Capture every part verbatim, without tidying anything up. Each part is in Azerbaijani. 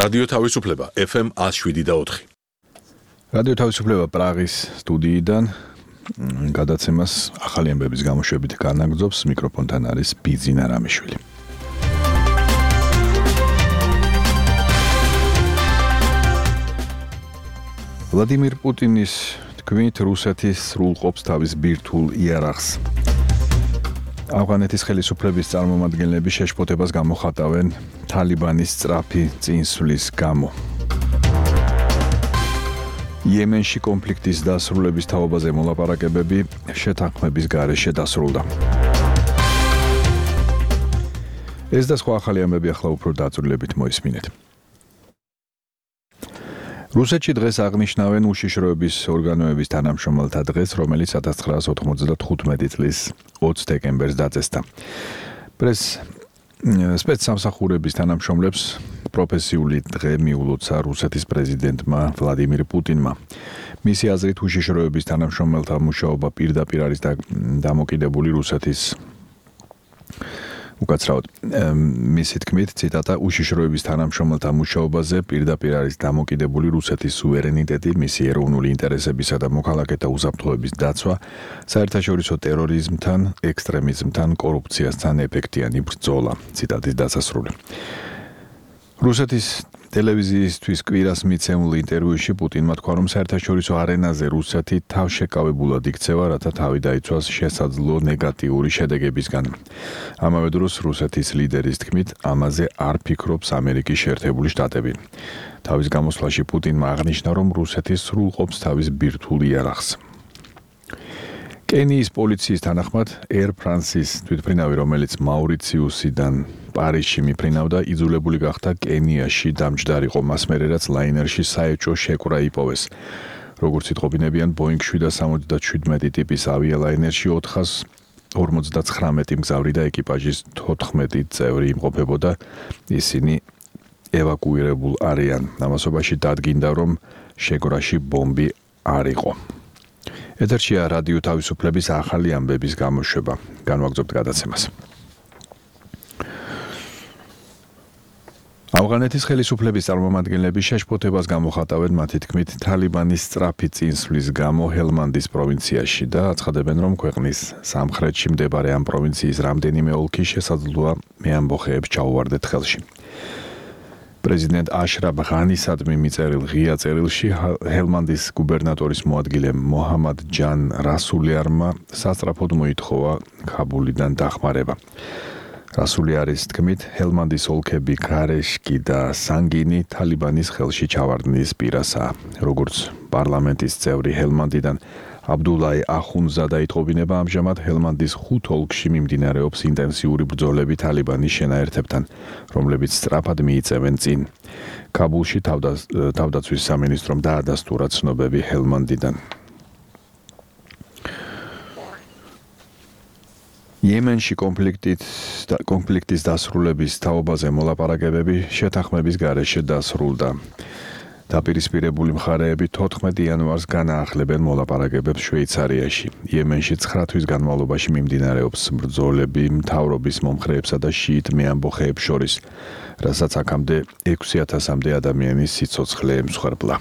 რადიო თავისუფლება ეფ ემ one oh seven და four. რადიო თავისუფლება პრაღის სტუდიიდან გადაცემას ახალი ამბების გამოშვებით განაგრძობს მიკროფონთან არის ბიძინა რამიშვილი. ვლადიმირ პუტინის თქმით რუსეთი სრულყოფს თავის ბირთვულ იარაღს. ავღანეთის ხელისუფლების წარმომადგენლები შეშფოთებას გამოხატავენ თალიბანის სწრაფი წინსვლის გამო. იემენში კონფლიქტის დასრულების თაობაზე მოლაპარაკებები შეთანხმების გარეშე დასრულდა. ეს და სხვა ახალი ამბები ახლა უფრო დაწვრილებით მოისმინეთ. რუსეთში დღეს აღნიშნავენ უშიშროების ორგანოების თანამშრომელთა დღეს, რომელიც one thousand nine hundred ninety-five წლის twenty დეკემბერს დაწესდა. პრეს სპეცსამსახურების თანამშრომლებს პროფესიული დღე მიულოცა რუსეთის პრეზიდენტმა ვლადიმირ პუტინმა. მისი აზრით უშიშროების თანამშრომელთა მუშაობა პირდაპირ არის დამოკიდებული რუსეთის უკაცრავად მისი თქმით ციტატა უშიშროების თანამშრომელთა მუშაობაზე პირდაპირ არის დამოკიდებული რუსეთის სუვერენიტეტი, მისი ეროვნული ინტერესებისა და მოქალაქეთა უსაფრთხოების დაცვა, საერთაშორისო ტერორიზმთან, ექსტრემიზმთან, კორუფციასთან ეფექტიანი ბრძოლა. ციტატის დასასრული. რუსეთის ტელევიზიისთვის კვირას მიცემულ ინტერვიუში პუტინმა თქვა, რომ საერთაშორისო არენაზე რუსეთი თავშეკავებულად იქცევა, რათა თავი დაიცვას შესაძლო ნეგატიური შედეგებისგან. ამავე დროს რუსეთის ლიდერის თქმით, ამაზე არ ფიქრობს ამერიკის შეერთებული შტატები. თავის გამოსვლაში პუტინმა აღნიშნა, რომ რუსეთი სრულყოფს თავის ბირთვულ იარაღს. კენიის პოლიციის თანახმად Air France-ის თვითმფრინავი, რომელიც მაურიციუსიდან პარიზში მიფრინავდა, იძულებული გახდა კენიაში დამჯდარ იყო მას მერე, რაც ლაინერში საეჭვო შეკვრა იპოვეს. როგორც იტყობინებიან, Boeing seven seventy-seven ტიპის ავიალაინერში four hundred forty-nine მგზავრი და ეკიპაჟის fourteen წევრი იმყოფებოდა, ისინი ევაკუირებულ არიან. ამასობაში დადგინდა, რომ შეკვრაში ბომბი არ იყო. ეთერშია რადიო თავისუფლების ახალი ამბების გამოშვება. განვაგრძობთ გადაცემას. ავღანეთის ხელისუფლების წარმომადგენლები შეშფოთებას გამოხატავენ მათი თქმით თალიბანის სწრაფი წინსვლის გამო ჰელმანდის პროვინციაში და აცხადებენ, რომ ქვეყნის სამხრეთში მდებარე ამ პროვინციის რამდენიმე ოლქი შესაძლოა მეამბოხეებს ჩაუვარდეთ ხელში. პრეზიდენტ აშრაფ ღანისადმი მიწერილ ღია წერილში ჰელმანდის გუბერნატორის მოადგილე მოჰამად ჯან რასულიარმა სასწრაფოდ მოითხოვა ქაბულიდან დახმარება. რასულიარის თქმით, ჰელმანდის ოლქები ქარეშკი და სანგინი თალიბანის ხელში ჩავარდნის პირასაა. როგორც პარლამენტის წევრი ჰელმანდიდან აბდულაი ახუნზადა იტყობინება, ამჟამად ჰელმანდის ხუთ ოლქში მიმდინარეობს ინტენსიური ბრძოლები თალიბანის შენაერთებთან, რომლებიც სწრაფად მიიწევენ წინ. კაბულში თავდაცვის სამინისტრომ დაადასტურა ცნობები ჰელმანდიდან. იემენში კონფლიქტის დასრულების თაობაზე მოლაპარაკებები შეთანხმების გარეშე დასრულდა. დაპირისპირებული მხარეები fourteen იანვარს განაახლებენ მოლაპარაკებებს შვეიცარიაში. იემენში nine თვის განმავლობაში მიმდინარეობს ბრძოლები მთავრობის მომხრეებსა და შიიტ მეამბოხეებს შორის, რასაც აქამდე six thousand-მდე ადამიანის სიცოცხლე ემსხვერპლა.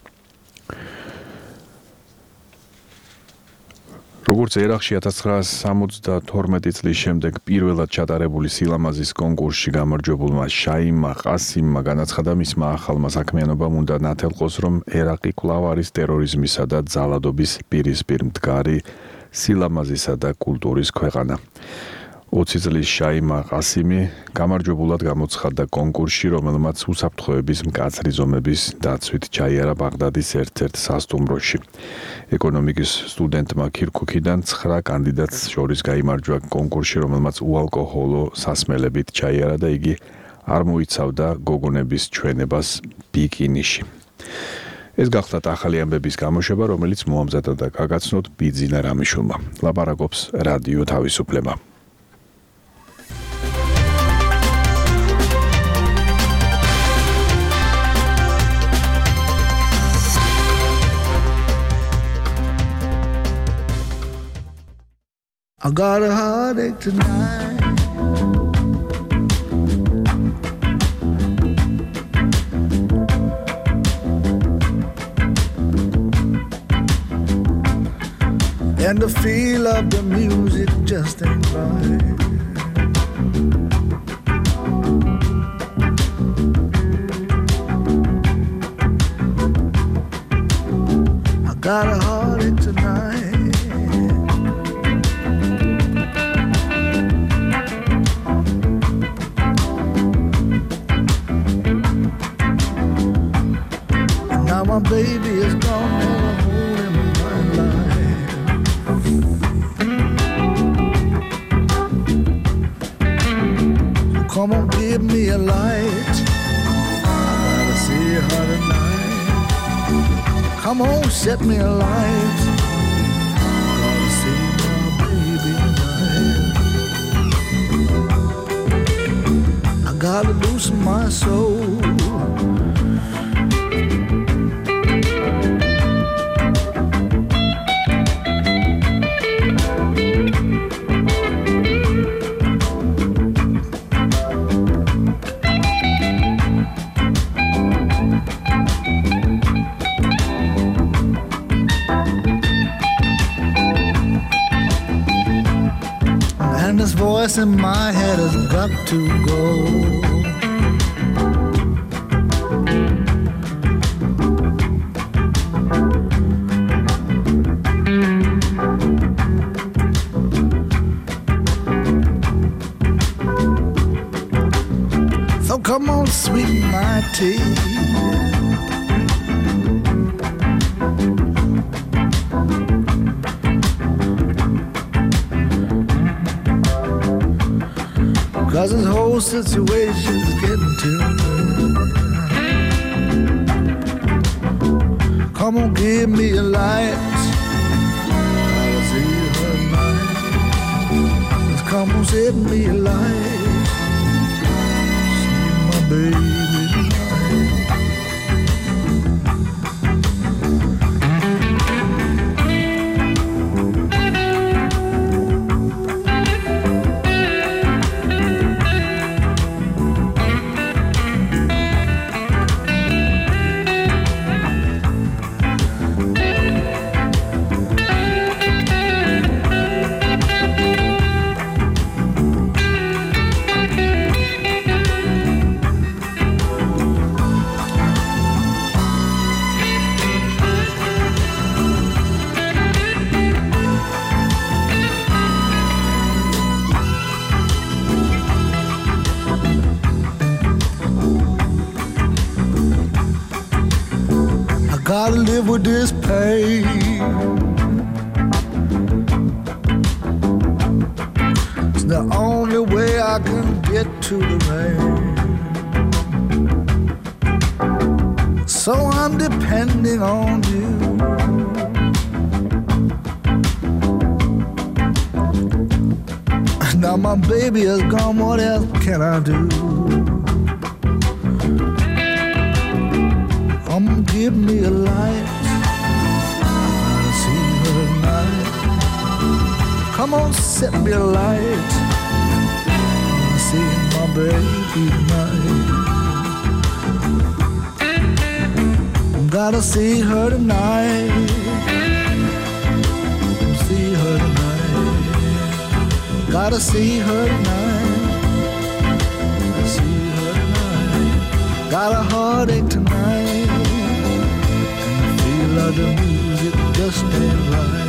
როგორც ერაყში one thousand nine hundred seventy-two წლის შემდეგ პირველად ჩატარებული სილამაზის კონკურსში გამარჯვებულმა შაიმა ყასიმმა განაცხადა, მისმა ახალმა საქმიანობამ უნდა ნათელყოს, რომ ერაყი კვლავ არის ტერორიზმისა და ძალადობის პირისპირ მდგარი სილამაზისა და კულტურის ქვეყანა. twenty წლის შაიმა ყასიმი გამარჯვებულად გამოცხადდა კონკურსში, რომელმაც უსაფრთხოების მკაცრი ზომების დაცვით ჩაიარა ბაღდადის ერთ-ერთ სასტუმროში. ეკონომიკის სტუდენტმა ქირქუქიდან nine კანდიდატს შორის გაიმარჯვა კონკურსში, რომელმაც უალკოჰოლო სასმელებით ჩაიარა და იგი არ მოიცავდა გოგონების ჩვენებას ბიკინიში. ეს გახლავთ ახალი ამბების გამოშვება, რომელიც მოამზადა და გაგაცნოთ ბიძინა რამიშვილმა. ლაპარაკობს რადიო თავისუფლება. I got a heartache tonight. and the feel of the music just ain't right. I got a heartache tonight. And now my baby is gone, never holding me my life. So come on, give me a light. I gotta see her tonight. Come on, set me a light. Gotta see my baby tonight. I gotta loosen my soul. This voice in my head has got to go. So come on, sweeten my tea. Cause this whole situation's getting to me. Come on, give me a light. Gotta see her tonight. Just come on, set me a light. See my baby tonight. Gotta live with this pain. It's the only way I can get to the rain. So I'm depending on you. Now my baby is gone, what else can I do? Come give me a light. I gotta see her tonight. Come on, set me a light. I wanna see my baby tonight. Gotta see her tonight. See her tonight. Gotta see her tonight. See her tonight. Got a heartache tonight. The music just ain't right.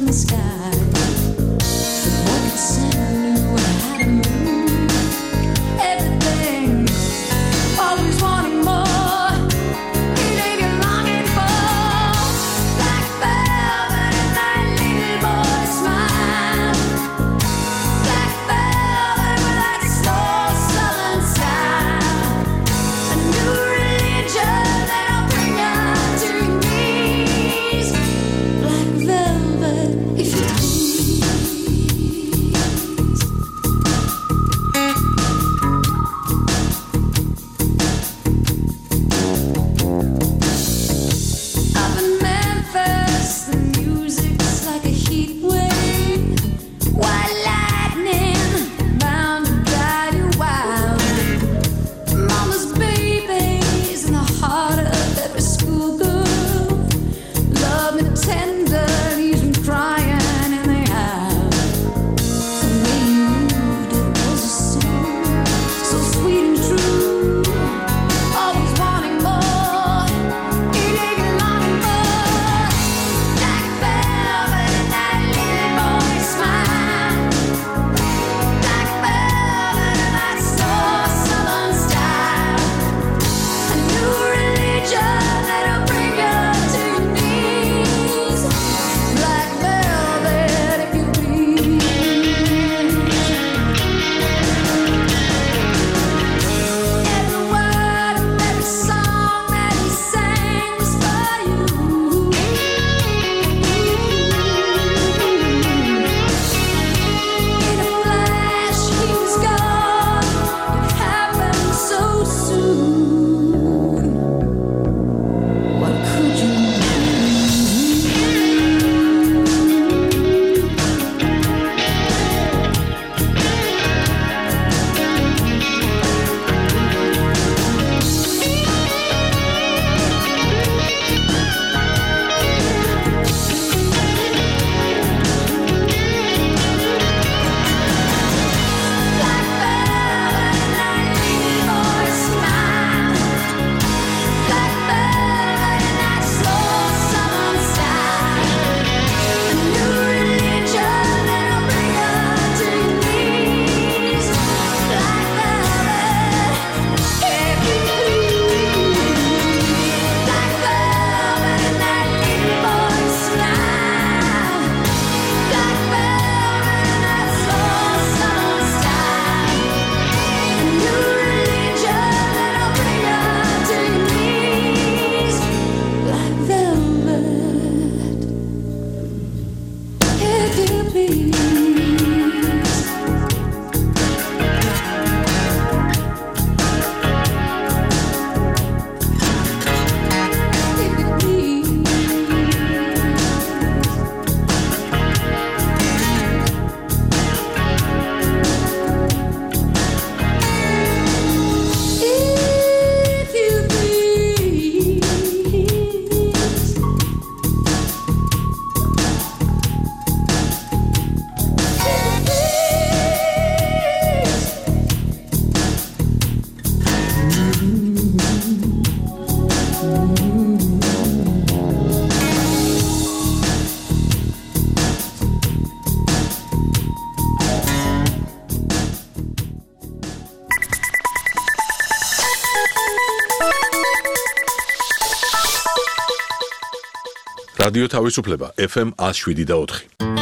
რადიო თავისუფლება ეფ ემ one oh seven და four.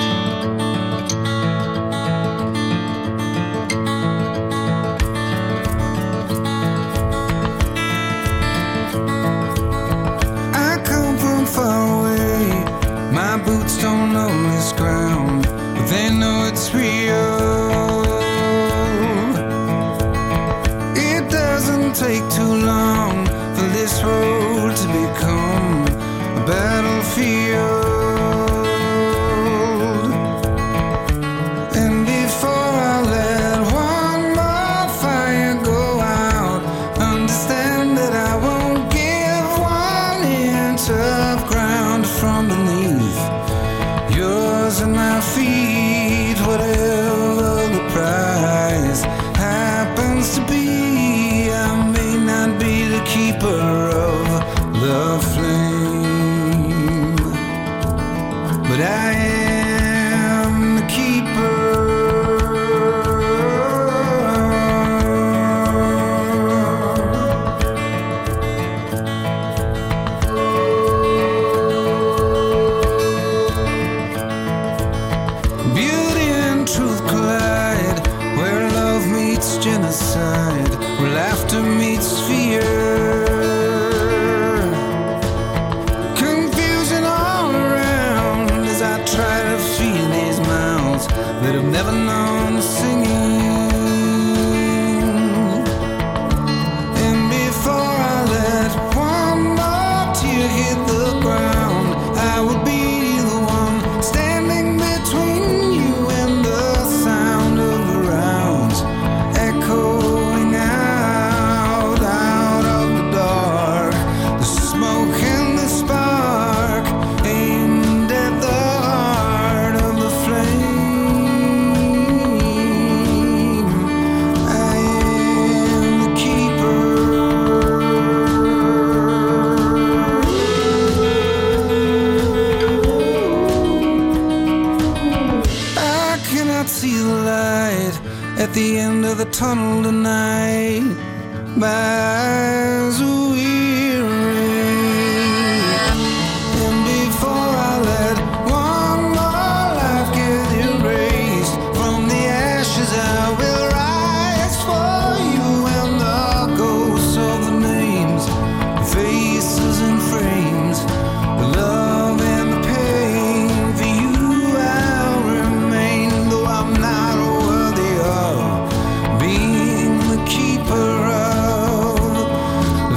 I come from far away. My boots don't know this ground, but they know it's real. It doesn't take too long for this road to become a battlefield. And before I let one more fire go out, understand that I won't give one inch of ground from beneath yours and my feet, whatever the price happens to be. I may not be the keeper of the flame, but I am side where laughter meets fear. Confusion all around as I try to feel these mouths that have never known singing. And before I let one more tear hit the ground, I would be the one standing between you and the sound of the rounds echoing out, out of the dark. The smoke and the spark aimed at the heart of the flame. I am the keeper. I cannot see the light at the end of the tunnel tonight. My eyes are weary. And before I let one more life get erased from the ashes, I will rise for you and the ghosts of the names, faces and frames, the love and the pain. For you I'll remain, though I'm not worthy of being the keeper of the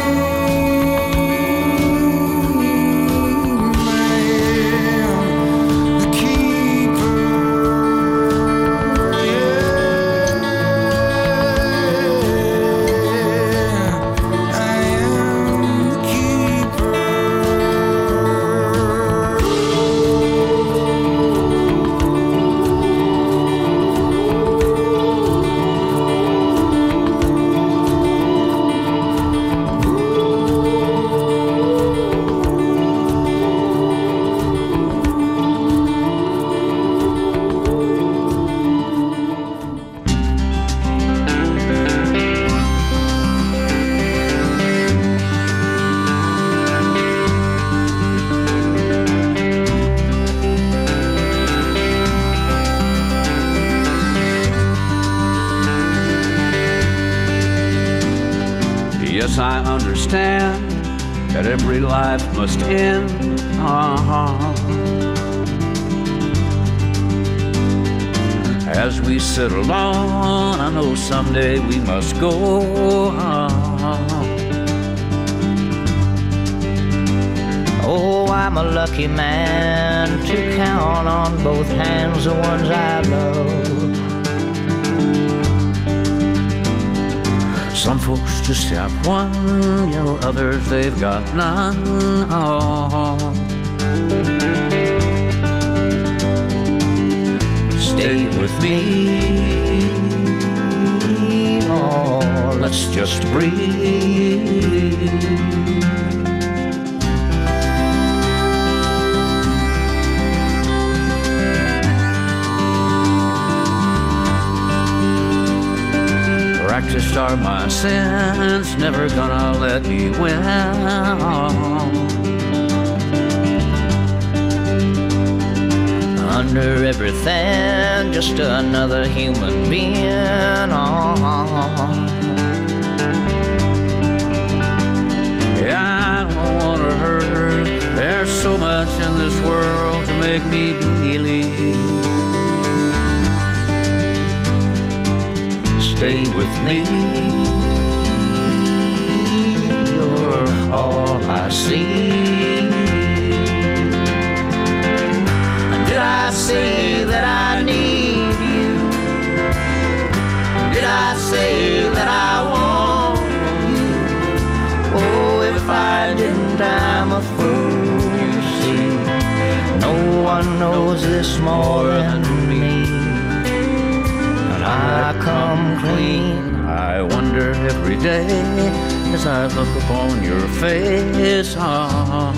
flame. I am the keeper. Yeah, I am the keeper. Yes, I understand that every life must end. Uh-huh. As we settle on, I know someday we must go. Uh-huh. Oh, I'm a lucky man to count on both hands the ones I love. Some folks just have one, you know, others they've got none. Oh. Stay with me, oh, let's just breathe. Practiced are my sins, never gonna let me win. Under everything, just another human being. Oh. Yeah, I don't wanna hurt. There's so much in this world to make me believe. Stay with me, you're all I see. Did I say that I need you? Did I say that I want you? Oh, if I didn't, I'm a fool, you see. No one knows this more than me. I come clean. I wonder every day as I look upon your face. Oh.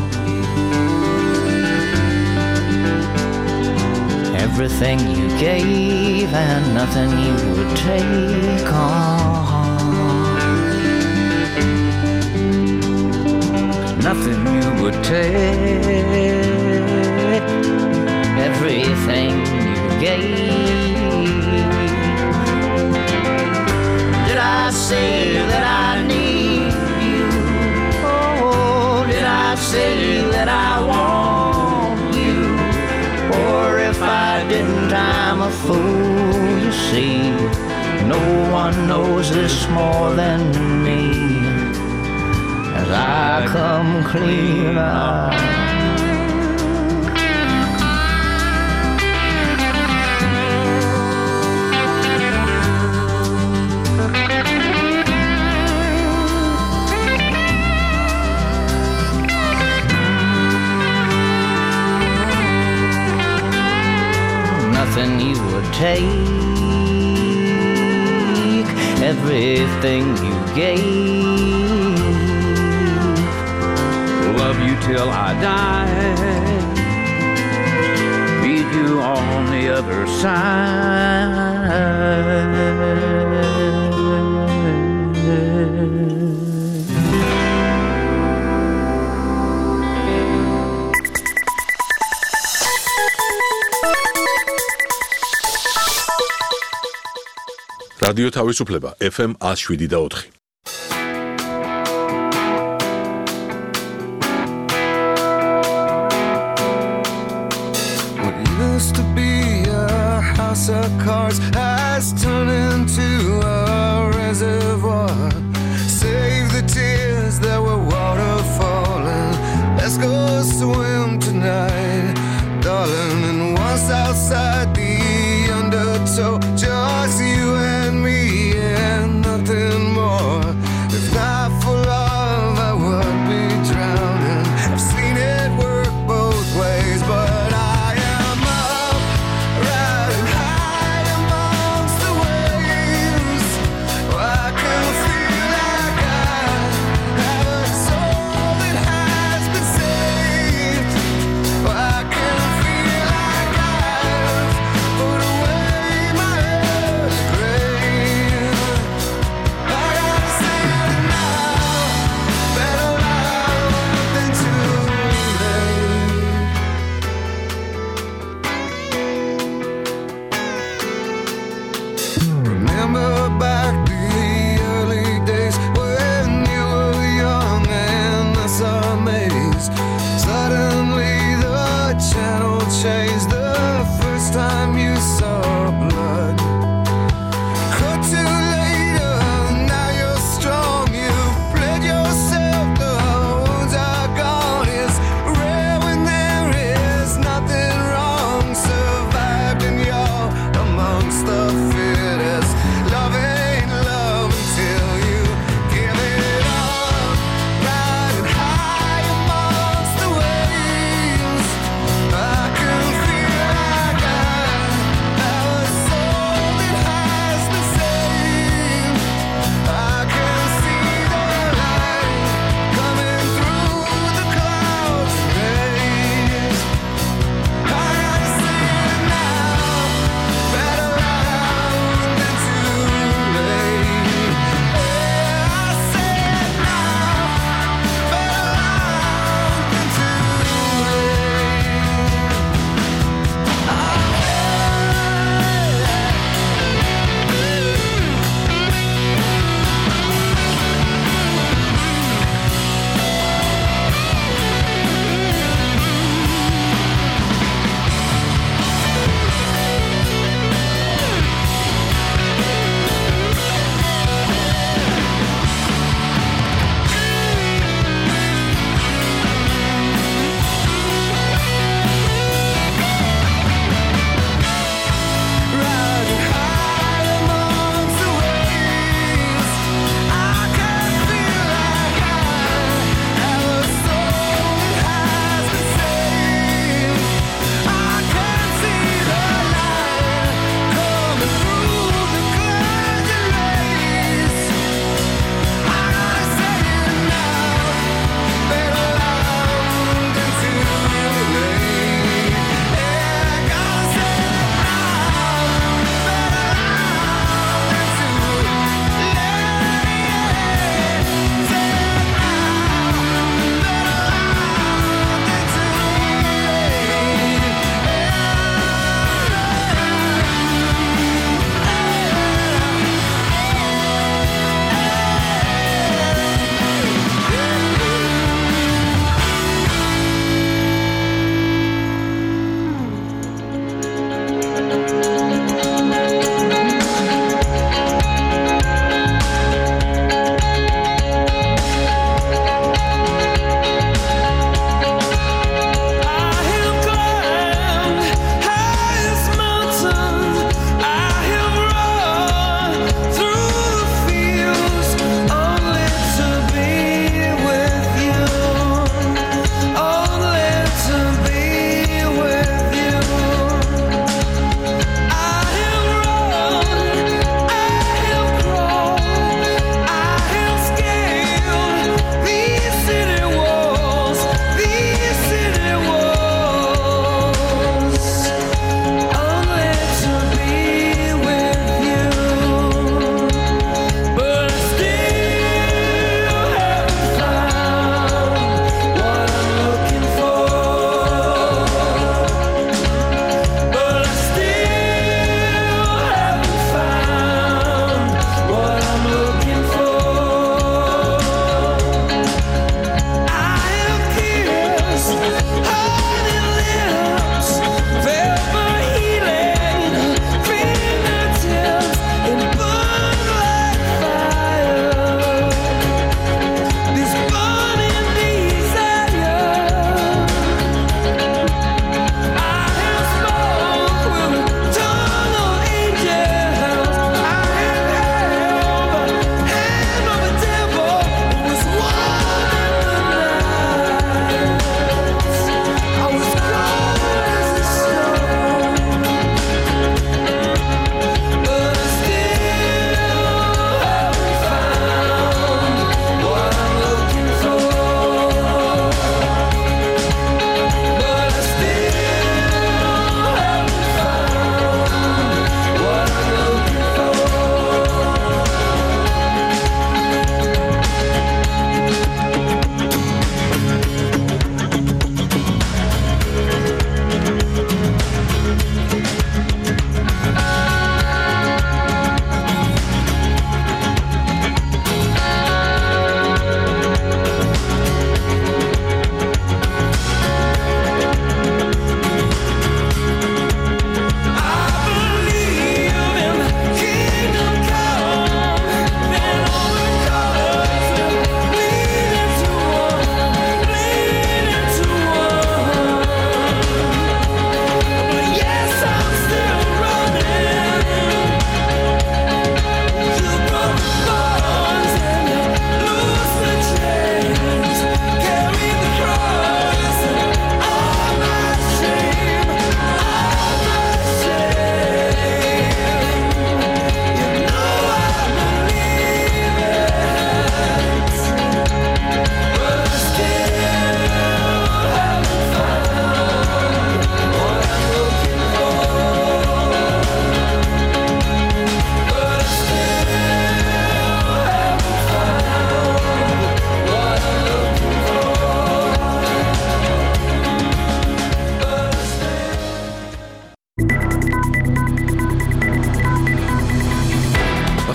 Everything you gave and nothing you would take on. Nothing you would take. Everything you gave. that I want you. Or if I didn't, I'm a fool, you see. No one knows this more than me. As I come clean out. Nothing you would take, everything you gave. Love you till I die, meet you on the other side. რადიო თავისუფლება F M one oh seven და four. What used to be a house of cards has turned into a reservoir. Save the tears that were waterfalling. Let's go swim tonight, darling. And once outside the undertow, just you and me and nothing more. If not for love, I would be drowning. I've seen it work both ways, but I am up, riding high amongst the waves. I can feel like I have a soul that has been saved. I can feel like I've put away my earth grave. I gotta say it now, better loud than too late. Remember back the early days when you were young and us amazed. Suddenly the channel changed the first time you saw blood. Cut to later, now you're strong. You bled yourself, the wounds are gone. It's rare when there is nothing wrong. Survived and you're amongst the fittest. Love ain't love until you give it up. Riding high amongst the waves. I can feel like I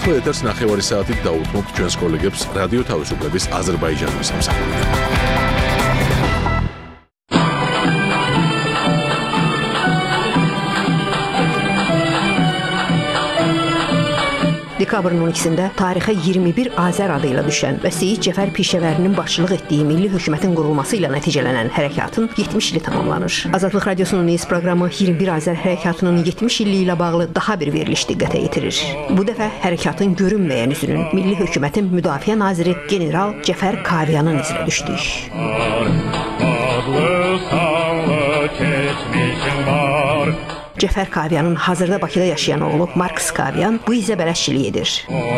ახლა ეთერს ნახევარი საათით დაუთმობთ ჩვენს კოლეგებს რადიო თავისუფლების აზერბაიჯანის სამსახურიდან. Dekabrın on ikisində tarixə iyirmi bir Azər adıyla düşən və Seyid Cəfər Pişəvərinin başçılıq etdiyi milli hökumətin qurulması ilə nəticələnən hərəkatın yetmiş ili tamamlanır. Azadlıq Radiosunun News proqramı iyirmi bir Azər hərəkatının yetmiş illiyi ilə bağlı daha bir veriliş diqqətə yetirir. Bu dəfə hərəkatın görünməyən üzünün milli hökumətin müdafiə naziri general Cəfər Kaviyanın izinə düşdük. Cəfər Kaviyanın hazırda Bakıda yaşayan oğlu Marks Kaviyan bu izə bələdçilik edir.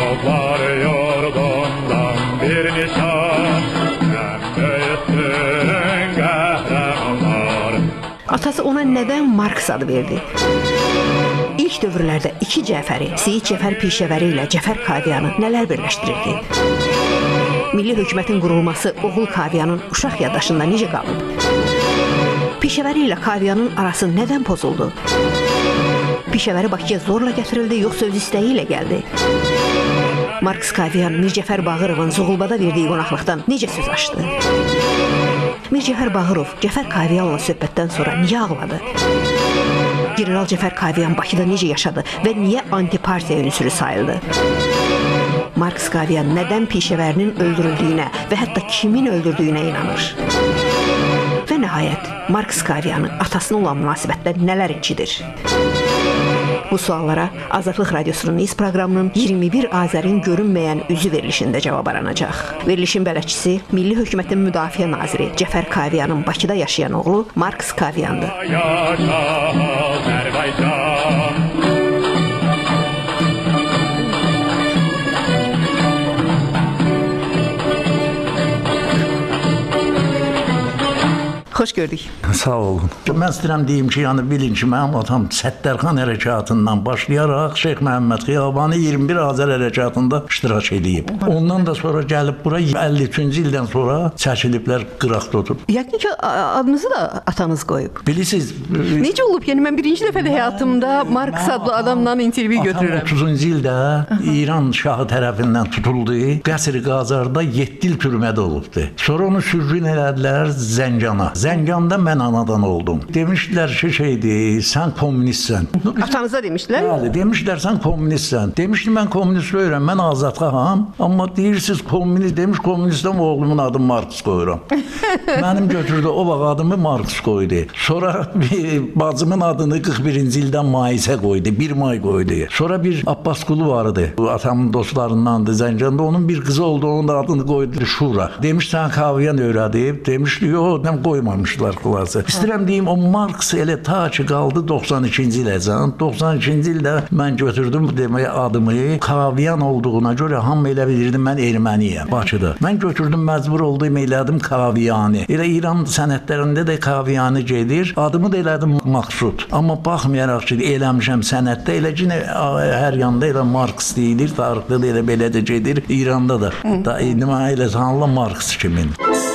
Atası ona nədən Marks adı verdi? İlk dövrlərdə iki Cəfəri, Seyid Cəfər Pişəvəri ilə Cəfər Kaviyanı nələr birləşdirirdi? Milli hökumətin qurulması oğul Kaviyanın uşaq yaddaşında necə qalıb? Pişəvəri ilə Kaviyanın arası nədən pozuldu? Pişəvəri Bakıya zorla gətirildi, yoxsa öz istəyi ilə gəldi? Marks Kaviyan Mircəfər Bağırovun Zoğulbada verdiyi qonaqlıqdan necə söz açdı? Mircəfər Bağırov Cəfər Kaviyanla söhbətdən sonra niyə ağladı? General Cəfər Kaviyan Bakıda necə yaşadı və niyə antipartiya ünsürü sayıldı? Marks Kaviyan nədən Pişəvərinin öldürüldüyünə və hətta kimin öldürdüyünə inanır? Və nəhayət, Marks Kaviyanı atasına olan münasibətdə nələr incidir? Bu suallara Azadlıq Radiosunun News proqramının iyirmi bir Azərin görünməyən üzü verilişində cavab aranacaq. Verilişin bələdçisi Milli Hökumətin Müdafiə Naziri Cəfər Kaviyanın Bakıda yaşayan oğlu Marks Kaviyandır. Xoş gördük. Sağ olun. Mən istəyirəm deyim ki, yəni bilin ki, mənim atam Səttərxan hərəkatından başlayaraq Şeyx Məhəmməd Xiyabani iyirmi bir Azər hərəkatında iştirak edib. Ondan da sonra gəlib bura əlli üçüncü ildən sonra çəkiliblər qıraqda oturub. Yəqin ki, adınızı da atanız qoyub. Bilirsiniz, necə olub? Yəni mən birinci dəfədə həyatımda Marks adlı adamla intervyu götürürəm. otuzuncu ildə İran şahı tərəfindən tutuldu. Qəsr-i Qazarda yeddi il türmədə olubdu. Sonra onu sürgün elədilər Zəngana. Zənganda mən anadan oldum. Demişdilər ki, şeydir, sən kommunistsən. Atanıza demişdilər? Bəli, demişdilər sən kommunistsən. Demişdim mən kommunist deyirəm, mən azadxaham. Amma deyirsiniz kommunist, demiş kommunistəm, oğlumun adını Marks qoyuram. Mənim götürdü o vaxt adımı Marks qoydu. Sonra bacımın adını qırx birinci ildən Maisə qoydu, bir may qoydu. Sonra bir Abbas qulu vardı, atamın dostlarındandı Zənganda, onun bir qızı oldu, onun adını qoydu Şura. Demiş sən Kaviyan öyrədib, demişdi, yox, mən qoymamışlar xulası. İstəyirəm deyim, o Marks elə ta ki qaldı doxsan ikinci iləcən. doxsan ikinci ildə mən götürdüm demək adımı Kaviyan olduğuna görə hamı elə bilirdim mən erməniyəm Bakıda. Mən götürdüm, məcbur oldum, elədim Kaviyani. Elə İran sənətlərində də Kaviyani gedir. Adımı da elədim Maqsud. Amma baxmayaraq ki, eləmişəm sənətdə, elə ki hər yanda elə Marks deyilir, tarixdə də elə belə də gedir. İranda da. Da elə sanıla Marks kimin.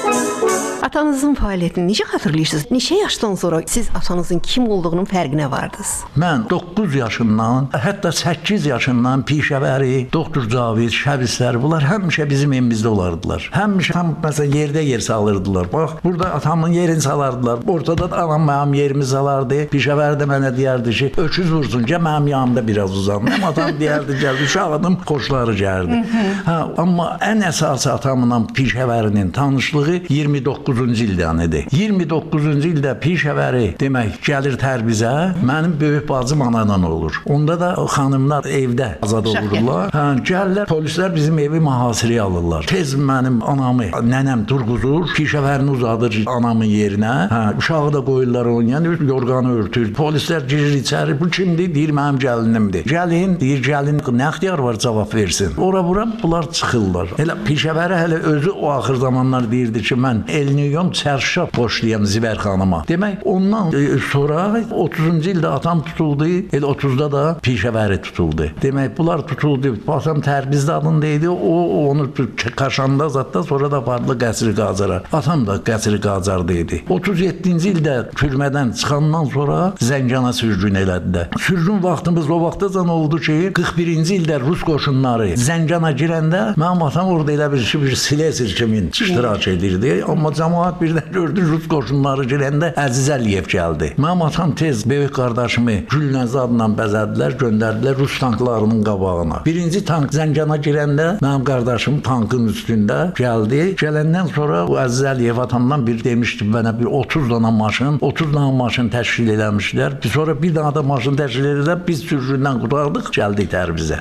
Atanızın fəaliyyətini necə xatırlayırsınız? Neçə yaşdan sonra siz atanızın kim olduğunun fərqinə vardınız? Mən doqquz yaşından, hətta səkkiz yaşından Pişəvəri, Doktor Cavid, Şəbislər, bunlar həmişə bizim evimizdə olardılar. Həmişə həm məsələn yerdə yer salırdılar. Bax, burada atamın yerini salardılar. Ortada da anam mənim yerimi salardı. Pişəvəri də mənə deyərdi ki, öküz vursun ki, mənim yanımda biraz uzanın. Həm atam deyərdi, gəldi, uşağının xoşları gəldi. Hə, amma ən əsası atamla Pişəvərinin tanışlığı iyirmi doqquzuncu ildən idi. iyirmi doqquzuncu ildə Pişəvəri demək gəlir Tərbizə, mənim böyük bacım anadan olur. Onda da xanımlar evdə azad olurlar. Hə, gəlirlər, polislər bizim evi mühasirəyə alırlar. Tez mənim anamı, nənəm durğuzur, Pişəvərini uzadır anamın yerinə. Hə, uşağı da qoyurlar onun, yəni yorğanı örtür. Polislər girir içəri, bu kimdir? Deyir mənim gəlinimdir. Gəlin, deyir gəlin, nə ixtiyar var cavab versin. Ora bura bunlar çıxırlar. Elə Pişəvəri hələ özü o axır zamanlar deyirdi ki, mən elini milyon çərşaf boşlayam Zivər xanıma. Demək, ondan e, sonra otuzuncu ildə atam tutuldu, el otuzda da Pişəvəri tutuldu. Demək, bunlar tutuldu. Atam Tərbizdə adındaydı, o onu Kaşanda zatda, sonra da vardı Qəsri Qacara. Atam da Qəsri Qacarda idi. otuz yeddinci ildə türmədən çıxandan sonra Zəngana sürgün elədilər. Sürgün vaxtımız o vaxtacan oldu ki, qırx birinci ildə Rus qoşunları Zəngana girəndə mənim atam orada elə bir, bir Silesir kimin iştirak edirdi. Amma cəmaət birdən gördü Rus qoşunları girəndə Əziz Əliyev gəldi. Mənim atam tez böyük qardaşımı Gülnəz adla bəzədilər, göndərdilər Rus tanklarının qabağına. Birinci tank Zəngana girəndə mənim qardaşım tankın üstündə gəldi. Gələndən sonra o Əziz Əliyev atamdan bir demişdi mənə bir otuz dana maşın, otuz dana maşın təşkil eləmişlər. Sonra bir dana da maşın təşkil edilib biz sürgündən qurtardıq, gəldik Tərbizə.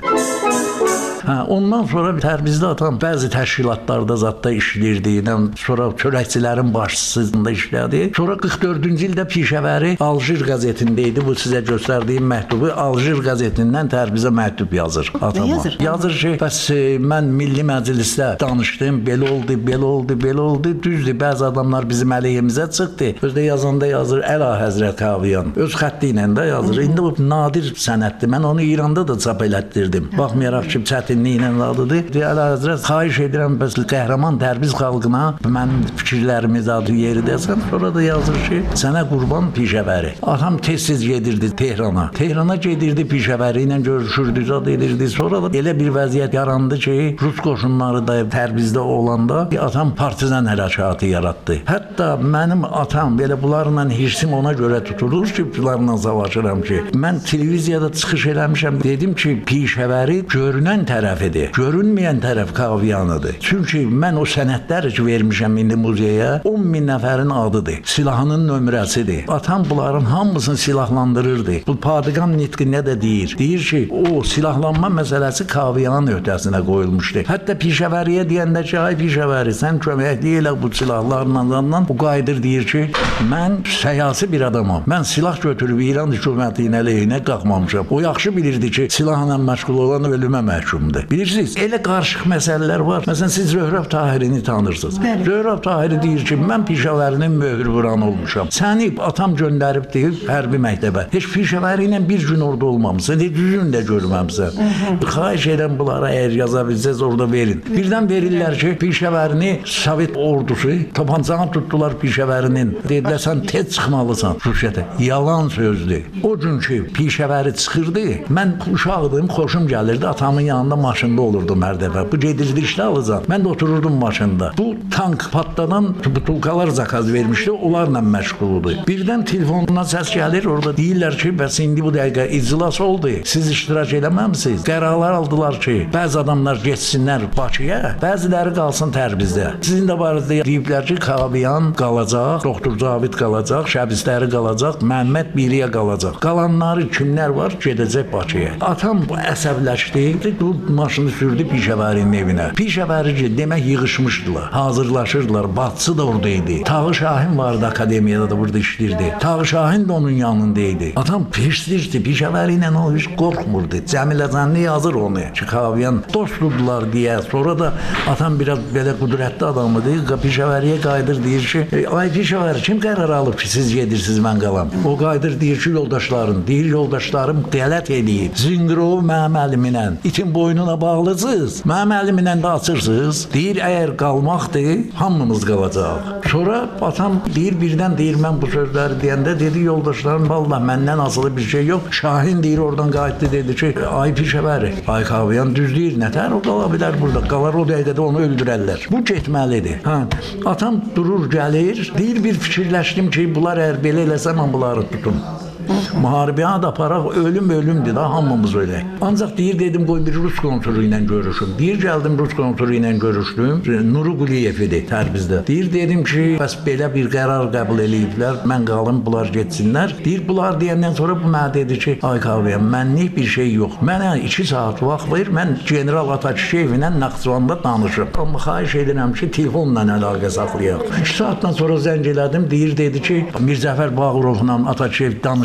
Hə, ondan sonra Tərbizdə atam bəzi təşkilatlarda zətdə işləyirdi. Sonra çörəkçilərin başçısında işlədi. Sonra qırx dördüncü ildə Pişəvəri Aljir qəzetində idi. Bu sizə göstərdiyim məktubu Aljir qəzetindən Tərbizə məktub yazır atama. Yazır? Yazır ki, bəs e, mən Milli Məclisdə danışdım, belə oldu, belə oldu, belə oldu. Düzdür, bəzi adamlar bizim əleyhimizə çıxdı. Özdə yazanda yazır Əla Həzrət Kaviyan. Öz xətti ilə də yazır. İndi bu nadir sənətdir. Mən onu İranda da çap elətdirdim. Baxmayaraq ki, çətin ilə adıdır. Əla Həzrət, xahiş edirəm, bəs qəhrəman Tərbiz xalqına mənim fikirlərimiz adı yeridəsən. Sonra da yazır ki, sənə qurban Pişəvəri. Atam tez-tez gedirdi Tehrana. Tehrana gedirdi, Pişəvəri ilə görüşürdü, zad edirdi. Sonra da elə bir vəziyyət yarandı ki, Rus qoşunları da Tərbizdə olanda atam partizan hərəkatı yaratdı. Hətta mənim atam belə bunlarla hirsim ona görə tutulur ki, bunlarla savaşıram ki, mən televiziyada çıxış eləmişəm, dedim ki, Pişəvəri görünən tərəfidir. Görünməyən tərəf Kaviyanıdır. Çünki mən o sənədlər ki vermişəm indi muzeyə, on min nəfərin adıdır. Silahının nömrəsidir. Atam bunların hamısını silahlandırırdı. Bu Padiqan nitqində də deyir. Deyir ki, o silahlanma məsələsi Kaviyanın öhdəsinə qoyulmuşdu. Hətta Pişəvəriyə deyəndə ki, ay Pişəvəri, sən köməkli elə bu silahlarla bu qaydır deyir ki, mən səyasi bir adamam. Mən silah götürüb İran hökumətinin əleyhinə qalxmamışam. O yaxşı bilirdi ki, silahla məşğul olan ölümə məhkumdur. Bilirsiniz, elə qarışıq məsələlər var. Məsələn, siz Zöhrəb Tahirini tanırsınız. Bəli. Zöhrəb Tahiri deyir ki, mən Pişəvərinin möhür vuran olmuşam. Səni atam göndərib deyib hərbi məktəbə. Heç Pişəvəri ilə bir gün orada olmamısan, heç düzün də görməmsən. Xahiş edən bunlara əgər yaza bilsəz orada verin. Birdən verirlər ki, Pişəvərini Sovet ordusu tapancanı tutdular Pişəvərinin. Dedilər, sən tez çıxmalısan Rusiyyədə. Yalan sözdür. O gün ki, Pişəvəri çıxırdı, mən uşaqdım, xoşum gəlirdi, atamın yanında maşında olurdum hər dəfə. Bu gedirdi işlə alacaq. Mən də otururdum maşında. Bu tank patladan butulkalar zakaz vermişdi. Onlarla məşğuldur. Birdən telefonundan səs gəlir. Orada deyirlər ki, bəs indi bu dəqiqə iclas oldu. Siz iştirak eləməmisiniz. Qərarlar aldılar ki, bəzi adamlar getsinlər Bakıya, bəziləri qalsın Tərbizdə. Sizin də barədə deyiblər ki, Kaviyan qalacaq, Doktor Cavid qalacaq, Şəbistəri qalacaq, Məhəmməd Biliyə qalacaq. Qalanları kimlər var? Gedəcək Bakıya. Atam əsəbləşdi. Bu maşını sürdü Pişəvərinin evinə. Pişəvəri ki, demək yığışmışdılar, hazırlaşırdılar. Batçı da orada idi. Tağı Şahin vardı akademiyada da burada işləyirdi. Tağı Şahin də onun yanında idi. Atam pirsdirdi, Pişəvəri ilə o hiç qorxmurdu. Cəmilə Zənni yazır onu ki, Kaviyan dostdular deyə. Sonra da atam biraz belə qudrətli adamıdır. Pişəvəriyə qayıdır, deyir ki, ay Pişəvəri, kim qərar alıb ki, siz gedirsiniz, mən qalam? O qayıdır, deyir ki, yoldaşlarım, deyir yoldaşlarım qələt eləyib. Zınqırovu mənim əlimlə itin boynuna bağlısınız, mənim əlimlə də açırsınız. Deyir, əgər qalmaqdır, hamımız qalacaq. Sonra atam deyir, birdən deyir, mən bu sözləri deyəndə dedi, yoldaşlarım, vallahi məndən asılı bir şey yox. Şahin deyir, oradan qayıtdı, dedi ki, ay Pişəvəri, ay Kaviyan düz deyir, nətər o qala bilər burada, qalar o dəqiqədə onu öldürərlər. Bu getməlidir. Hə. Atam durur, gəlir, deyir, bir fikirləşdim ki, bunlar əgər belə eləsəm, mən bunları tutum. Müharibəyə də aparaq, ölüm ölümdür da, hamımız ölək. Ancaq deyir, dedim, qoy bir Rus konsulu ilə görüşüm. Deyir, gəldim Rus konsulu ilə görüşdüm. Nuri Quliyev idi Tərbizdə. Deyir, dedim ki, bəs belə bir qərar qəbul eləyiblər, mən qalım, bunlar getsinlər. Deyir, bunlar deyəndən sonra bu mənə dedi ki, ay Kaviyan, mənlik bir şey yox. Mənə iki saat vaxt ver, mən General Atakişiyev ilə Naxçıvanda danışım. Amma xahiş edirəm ki, telefonla əlaqə saxlayaq. İki saatdan sonra zəng elədim, deyir, dedi ki, Mirzəfər Bağırovla Atakişiyev danışır.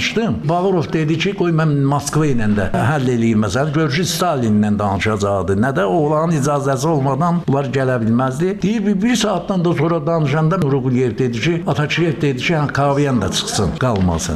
danışdım. Bağırov dedi ki, qoy mən Moskva ilə də həll eləyim məsələn. Görüşü Stalinlə danışacaqdı. Nə də oğlanın icazəsi olmadan bunlar gələ bilməzdi. Deyir, bir, bir saatdan da sonra danışanda Nurgulyev dedi ki, Ataçıyev dedi ki, Kaviyan da çıxsın, qalmasın.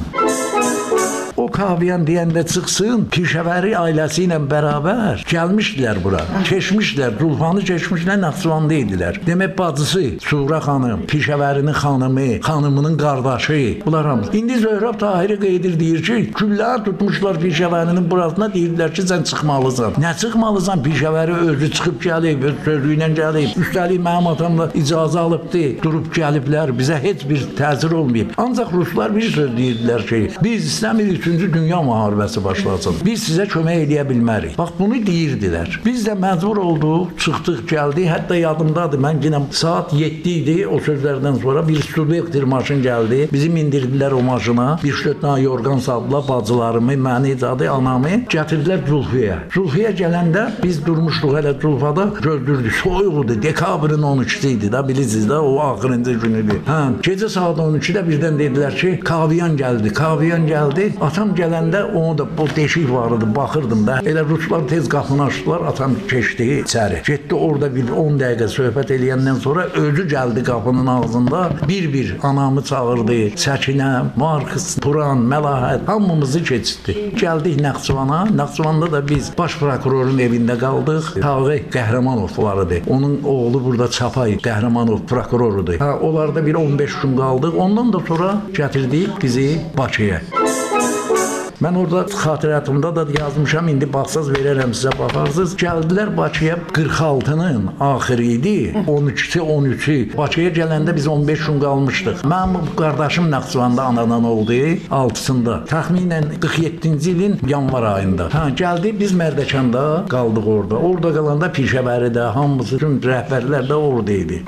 O Kaviyan deyəndə çıxsın, Pişəvəri ailəsi ilə bərabər gəlmişdilər bura. Keçmişdilər, Zulfanı keçmişlər, Naxçıvanda idilər. Demək, bacısı Sura xanım, Pişəvərinin xanımı, xanımının qardaşı, bunlar hamısı. İndi Zöhrab Tahiri qeydir, deyir ki, küllər tutmuşlar Pişəvərinin burasına, deyirlər ki, sən çıxmalısan. Nə çıxmalısan? Pişəvəri özü çıxıb gəlib, öz sözü ilə gəlib. Üstəlik mənim atamla icazə alıbdı, durub gəliblər, bizə heç bir təsir olmayıb. Ancaq Ruslar bir söz deyirdilər ki, biz istəmirik üçüncü Dünya müharibəsi başlasın. Biz sizə kömək edə bilmərik. Bax, bunu deyirdilər. Biz də məcbur olduq, çıxdıq, gəldik. Hətta yadımdadır, mən yenə saat yeddi idi, o sözlərdən sonra bir Studektir maşın gəldi. Bizi mindirdilər o maşına. Bir şötna yorgan saldılar, bacılarımı, məni, cadı, anamı gətirdilər Zulfiyə. Zulfiyə gələndə biz durmuşduq hələ Zulfada, gördürdük. Soyuqdur, dekabrın on ikisi idi da, bilirsiniz də, o axırıncı günüdür. Hə, gecə saat on ikidə birdən dedilər ki, Kaviyan gəldi, Kaviyan gəldi. Atam gələndə onu da bu deşik vardı, baxırdım da. Elə Ruslar tez qapını açdılar, atam keçdi içəri. Getdi orada bir on dəqiqə söhbət eləyəndən sonra özü gəldi qapının ağzında. Bir-bir anamı çağırdı. Səkinə, Markız, Turan, Məlahət hamımızı keçdi. Gəldik Naxçıvana. Naxçıvanda da biz baş prokurorun evində qaldıq. Tağı Qəhrəmanov vardı. Onun oğlu burada Çapay Qəhrəmanov prokurorudur. Ha, onlarda bir on beş gün qaldıq. Ondan da sonra gətirdik bizi Bakıya. Mən orada xatirətimdə də yazmışam, indi baxsaz verərəm sizə, baxarsınız. Gəldilər Bakıya, qırx altının axırı idi, on ikisi, on üçü. Bakıya gələndə biz on beş gün qalmışdıq. Mənim qardaşım Naxçıvanda anadan oldu, altısında. Təxminən qırx yeddinci ilin yanvar ayında. Hə, gəldi, biz Mərdəkanda qaldıq orada. Orada qalanda Pişəvəridə, hamısı, tüm rəhbərlər də orada idi.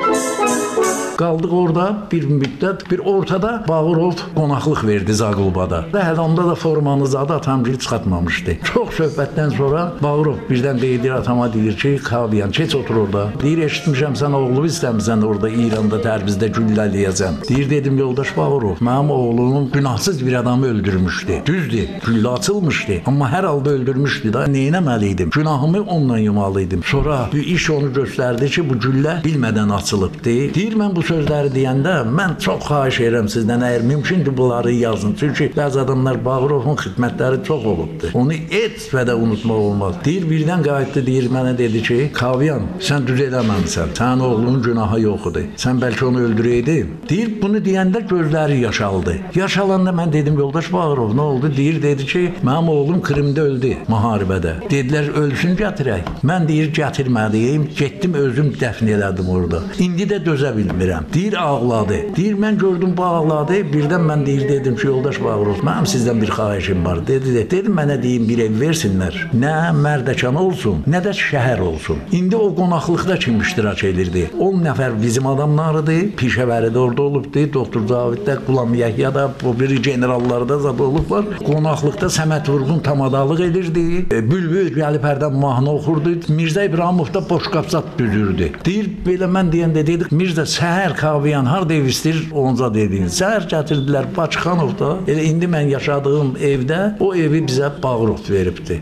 Qaldıq orada bir müddət, bir ortada Bağırov qonaqlıq verdi Zaqulbada. Hələ onda da formanı zadı atamgil çıxartmamışdı. Çox söhbətdən sonra Bağırov birdən deyir atama, deyir ki, Kaviyan, keç otur orada. Deyir, eşitmişəm sən oğlumu istəmirsən orada İranda Tərbizdə güllələyəcən. Deyir, dedim, yoldaş Bağırov, mənim oğlumun günahsız bir adamı öldürmüşdü. Düzdür, güllə açılmışdı. Amma hər halda öldürmüşdü da, neynəməliydim? Günahımı onunla yumalıydım. Sonra iş onu göstərdi ki, bu güllə bilmədən açılıbdı. Deyir, mən bu sözləri deyəndə mən çox xahiş edirəm sizdən, əgər mümkündür bunları yazın. Çünki bəzi adamlar Bağırovun xidmətləri çox olubdur. Onu heç vədə unutmaq olmaz. Deyir, birdən qayıtdı, deyir, mənə dedi ki, Kaviyan, sən düz eləməmsən. Sənin oğlunun günahı yoxudur. Sən bəlkə onu öldürəydin. Deyir, bunu deyəndə gözləri yaşaldı. Yaşalanda mən dedim, yoldaş Bağırov, nə oldu? Deyir, dedi ki, mənim oğlum Krimdə öldü müharibədə. Dedilər, ölsün gətirək. Mən deyir, gətirmədiyim, getdim özüm dəfn elədim orada. İndi də dözə bilmirəm. Deyir, ağladı. Deyir, mən gördüm bu ağladı. Birdən mən deyir, dedim ki, yoldaş Bağırov, mənim sizdən bir xahişim var. Dedi, dedim, mənə deyim, bir ev versinlər. Nə Mərdəkan olsun, nə də şəhər olsun. İndi o qonaqlıqda kim iştirak edirdi? on nəfər bizim adamlarıdır. Pişəvəri də orada olubdu. Doktor Caviddə, Qulam Yəhya da, bu biri generalları da zad olublar. Qonaqlıqda Səməd Vurğun tamadalıq edirdi. Bülbül gəlib hərdən mahnı oxurdu. Mirzə İbrahimov da boşqabsat düzürdü. Deyir, belə mən deyəndə dedik, Mirzə səhər Kaviyan harda ev istir, onca dedin. Səhər gətirdilər Bakıxanovda. Elə indi mən yaşadığım evdə o evi bizə Bağırov veribdi.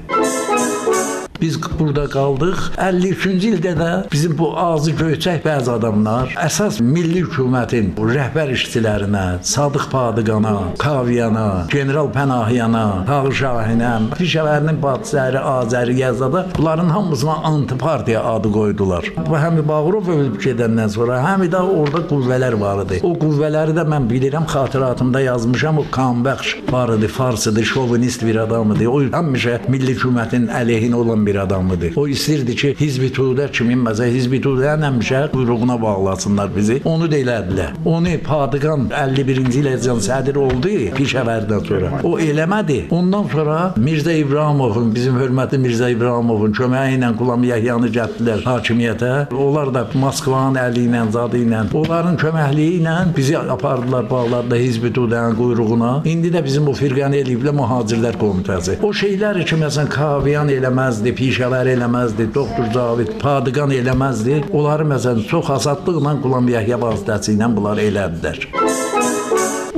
Biz burada qaldıq. əlli üçüncü ildə də bizim bu ağzı göyçək bəzi adamlar əsas milli hökumətin bu rəhbər işçilərinə, Sadıq Padıqana, Kaviyana, General Pənahiyana, Tağır Şahinə, Pişəvərinin bacıları Azəri Yazada bunların hamısına antipartiya adı qoydular. Bu həmi Bağırov ölüb gedəndən sonra həmi də orada qüvvələr var idi. O qüvvələri də mən bilirəm, xatirətimdə yazmışam. O Kanbəxş var idi, farsıdır, şovinist bir adamıdır. O həmişə milli hökumətin əleyhinə olan bir adamıdır. O istirdi ki, Hizb-i Tudə kimin məzə, Hizb-i Tudə həmişə quyruğuna bağlasınlar bizi. Onu da elədilər. Onu Padıqan əlli birinci il sədr oldu Pişəvərdən sonra. O eləmədi. Ondan sonra Mirzə İbrahimovun, bizim hörmətli Mirzə İbrahimovun köməyi ilə Qulam Yəhyanı gətirdilər hakimiyyətə. Onlar da Moskvanın əli ilə, zadı ilə, onların köməkliyi ilə bizi apardılar bağlarda Hizb-i Tudənin quyruğuna. İndi də bizim o Firqəni eləyiblə Mühacirlər Komitəsi. O şeylər ki, məsələn, Kaviyan eləməzdi, Pişəvər eləməzdi, Doktor Cavid, Padıqan eləməzdi. Onları məsələn çox asadlıqla Qulam Yəhya vasitəsi ilə bunlar elədilər.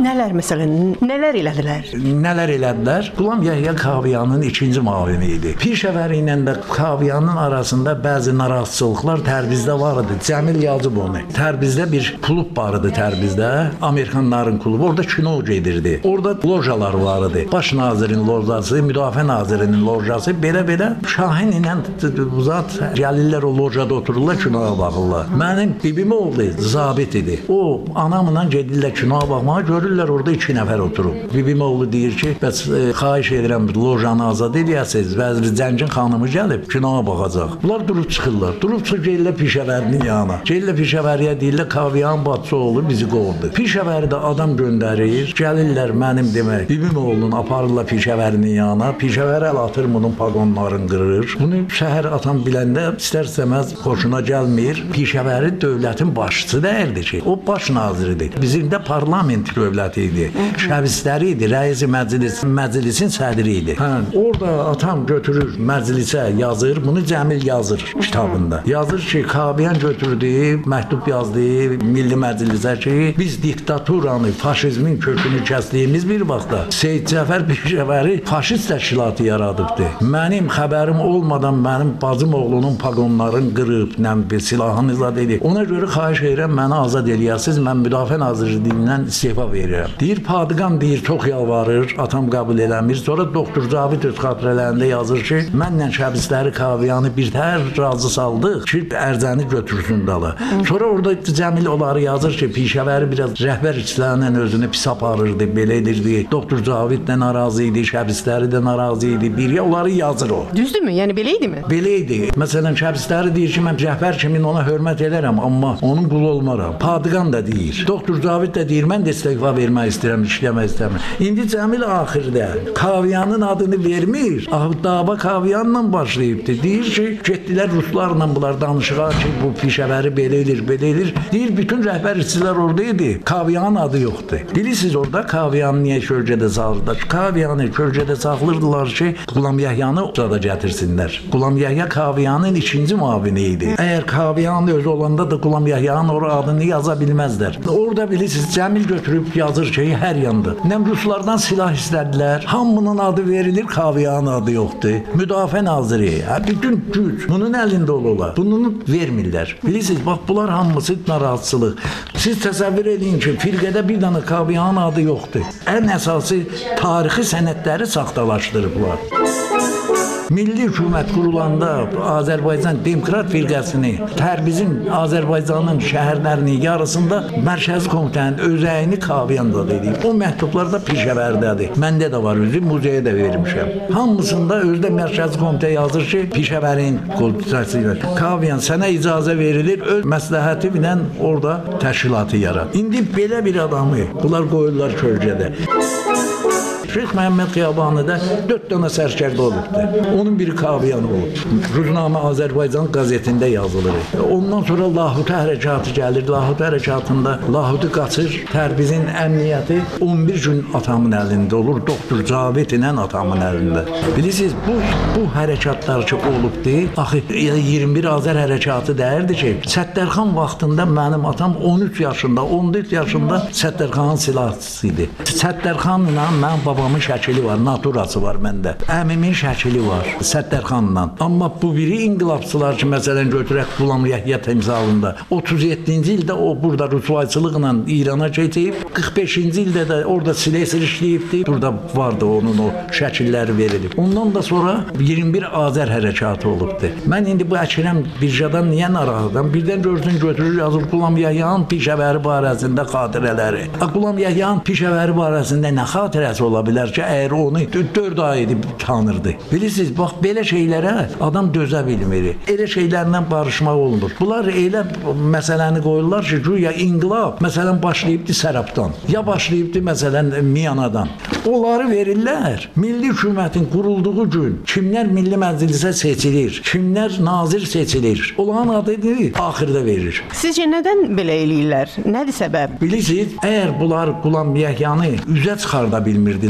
Nələr məsələn, nələr elədilər? Nələr elədilər? Qulam Yəhya Kaviyanın ikinci müavini idi. Pişəvəri ilə də Kaviyanın arasında bəzi narahatçılıqlar Tərbizdə var idi. Cəmil yazıb onu. Tərbizdə bir klub var idi Tərbizdə. Amerikanların klubu. Orada kino gedirdi. Orada lojalar var idi. Baş nazirin lojası, Müdafiə nazirinin lojası. Belə-belə Şahin ilə zat gəlirlər o lojada otururlar, kinoya baxırlar. Mənim bibim oldu, zabit idi. O anamla gedirlər kinoya baxmağa, görürlər orada iki nəfər oturub. Bibim oğlu deyir ki, bəs e, xahiş edirəm lojanı azad edəsiniz. Vəzir Zəncin xanımı gəlib kinoya baxacaq. Bunlar durub çıxırlar. Durub çıxır gəlirlər Pişəvərinin yanına. Gəlirlər Pişəvəriyə deyirlər Kaviyan bacısı oğlu bizi qovdu. Pişəvəridə adam göndərir. Gəlirlər mənim demək bibim oğlunu aparırlar Pişəvərinin yanına. Pişəvər əl atır bunun paqonlarını qırır. Bunu şəhər atam biləndə istər-istəməz xoşuna gəlmir. Pişəvəri dövlətin başçısı deyildi ki, o baş naziridir. Bizim də parlament dövləti idi. Şəvisləri idi, rəis məclis, məclisin sədri idi. Hə, orada atam götürür məclisə yazır, bunu Cəmil yazır kitabında. Yazır ki, Kaviyan götürdü, məktub yazdı Milli Məclisə ki, biz diktaturanı, faşizmin kökünü kəsdiyimiz bir vaxtda Seyid Cəfər Pişəvəri faşist təşkilatı yaradıbdı. Mənim xəbərim olmadan mənim bacım oğlunun paqonlarını qırıb, nə bir silahını izad edib. Ona görə xahiş edirəm məni azad eləyəsiniz, mən Müdafiə Nazirliyindən istefa verirəm. Deyir Padıqan deyir, çox yalvarır, atam qəbul eləmir. Sonra doktor Cavid öz xatirələrində yazır ki, mənlə şəbisləri Kaviyanı bir tər razı saldıq ki, Ərzəni götürsün dala. Sonra orada Cəmil onları yazır ki, Pişəvəri biraz rəhbər işlərlə özünü pis aparırdı, belə edirdi. Doktor Cavid də narazı idi, şəbisləri də narazı idi. Biri onları yazır o. Düzdürmü? Yəni belə idimi? Belə idi. Məsələn, şəbisləri deyir ki, mən rəhbər kimi ona hörmət edərəm, amma onun qulu olmaram. Padıqan da deyir. Doktor Cavid də deyir, mən də istifa vermək istəyirəm, işləmək istəmirəm. İndi Cəmil axırda Kaviyanın adını vermir. Dava Kaviyanla başlayıbdı. Deyir ki, getdilər ruslarla bunlar danışığa ki, bu Pişəvəri belə edir, belə edir. Deyir, bütün rəhbər işçilər orada idi. Kaviyanın adı yoxdur. Bilirsiniz orada Kaviyanı niyə kölgədə salırdılar? Kaviyanı kölgədə saxlırdılar ki, Qulam Yəhyanı orada gətirsinlər. Qulam Yəhya Kaviyanın ikinci müavini idi. Əgər Kaviyanın özü olanda da Qulam Yəhyanın orada adını yaza bilməzlər. Orada bilirsiniz, Cəmil götürüb yazır ki, hər yanda. Nəm ruslardan silah istədilər. Hamının adı verilir, Kaviyanın adı yoxdur. Müdafiə naziri, hə, bütün güc bunun əlində olurlar. Bunu vermirlər. Bilirsiniz, bax bunlar hamısı narahatçılıq. Siz təsəvvür edin ki, firqədə bir dənə Kaviyanın adı yoxdur. Ən əsası tarixi sənədləri saxtalaşdırıblar. Milli hökumət qurulanda Azərbaycan Demokrat firqəsini Tərbizin Azərbaycanın şəhərlərinin yarısında Mərkəzi Komitənin özəyini Kaviyan da edib. O məktublar da Pişəvərdədir. Məndə də var, özü muzeyə də vermişəm. Hamısında özdə Mərkəzi Komitə yazır ki, Pişəvərin qoltuqçası ilə Kaviyan sənə icazə verilir, öz məsləhəti ilə orada təşkilatı yarat. İndi belə bir adamı bunlar qoyurlar kölgədə. Şeyx Məhəmməd Xiyabanıda dörd dənə sərkərdə olubdu. Onun biri Kaviyan olub. Ruznamə Azərbaycan qəzetində yazılır. Ondan sonra Lahutə hərəkatı gəlir. Lahutə hərəkatında Lahutu qaçır. Tərbizin əmniyyəti on bir gün atamın əlində olur. Doktor Cavid ilə atamın əlində. Bilirsiniz, bu bu hərəkatlar ki olubdu. Axı iyirmi bir Azər hərəkatı deyirdi ki, Səttərxan vaxtında mənim atam on üç yaşında, on dörd yaşında Səttərxanın silahçısı idi. Səttərxanla mənim babam Babamın şəkili var, naturası var məndə. Əmimin şəkili var, Səttərxanla. Amma bu biri inqilabçılar ki, məsələn götürək Qulam Yəhya timsalında. otuz yeddinci ildə o burada rüsvayçılıqla İrana getib, qırx beşinci ildə də orada silesir işləyibdi. Burada vardı onun o şəkilləri verilib. Ondan da sonra iyirmi bir Azər hərəkatı olubdu. Mən indi bu Əkrəm Birjadan niyə narahatam? Birdən görsün götürür yazır Qulam Yəhyanın Pişəvəri barəsində xatirələri. Qulam Yəhyanın Pişəvəri barəsində nə xatirəsi ola bilər ki, əgər onu dörd ay edib tanırdı. Bilirsiniz, bax, belə şeylərə adam dözə bilmir. Elə şeylərlə barışmaq olmur. Bunlar elə məsələni qoyurlar ki, güya inqilab, məsələn, başlayıbdı Sərabdan, ya başlayıbdı, məsələn, Miyanadan. Onları verirlər. Milli hökumətin qurulduğu gün kimlər Milli Məclisə seçilir, kimlər nazir seçilir, onların adını axırda verir. Sizcə nədən belə eləyirlər? Nədir səbəb? Bilirsiniz, əgər bunlar Qulam Yəhyanı üzə çıxarda bilmirdilər,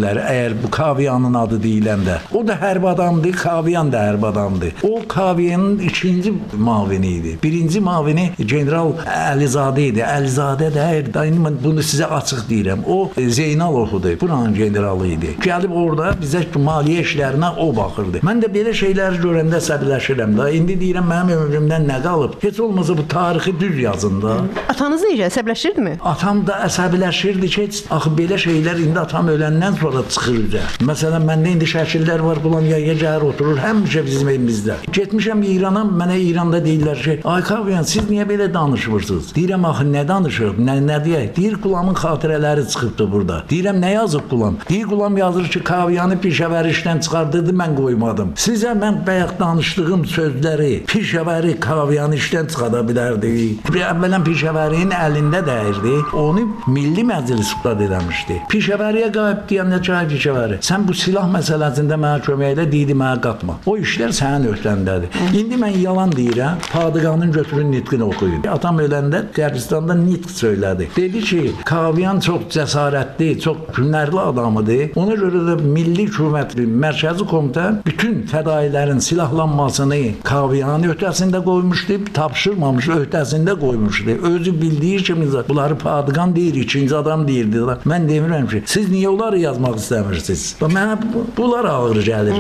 deyirdilər, əgər bu Kaviyanın adı deyiləndə. O da hərb adamdır, Kaviyan da hərb adamdır. O Kaviyanın ikinci mavini idi. Birinci mavini general Əlizadə idi. Əlizadə də, mən bunu sizə açıq deyirəm. O Zeynalovudur, buranın generalı idi. Gəlib orada bizə maliyyə işlərinə o baxırdı. Mən də belə şeyləri görəndə əsəbləşirəm da. İndi deyirəm, mənim ömrümdən nə qalıb? Heç olmasa bu tarixi düz yazın da. Atanız necə, əsəbləşirdimi? Atam da əsəbləşirdi ki, axı belə şeylər indi atam öləndən sonra çıxır üzə. Məsələn, məndə indi şəkillər var, bulan yaya gəlir oturur, həmişə bizim evimizdə. Getmişəm İrana, mənə İranda deyirlər ki, ay Kaviyan, siz niyə belə danışmırsınız? Deyirəm, axı nə danışır, nə, nə deyək? Deyir, Qulamın xatirələri çıxıbdı burada. Deyirəm, nə yazıb Qulam? Deyir, Qulam yazır ki, Kaviyanı pişəvəri işdən çıxardırdı, mən qoymadım. Sizə mən bayaq danışdığım sözləri, pişəvəri Kaviyanı işdən çıxada bilərdi. Əvvələn pişəvərinin əlində dəyirdi, onu Milli Məclis iqtidar eləmişdi. Pişəvəriyə qayıb deyəndə çay pişəvəri, sən bu silah məsələsində mənə kömək elə, deydi mənə qatma. O işlər sənin öhdəndədir. İndi mən yalan deyirəm, Padığanın götürün nitqini oxuyun. Atam öləndə Qərbistanda nitq söylədi. Dedi ki, Kaviyan çox cəsarətli, çox hünərli adamıdır. Ona görə də Milli Hökumət, Mərkəzi Komitə bütün fədailərin silahlanmasını Kaviyanın öhdəsində qoymuşdu, tapşırmamış, öhdəsində qoymuşdu. Özü bildiyi kimi bunları Padığan deyir, ikinci adam deyirdi. Mən demirəm ki, siz niyə onları yazmaq istəmirsiniz? Mənə bunlar ağır gəlir.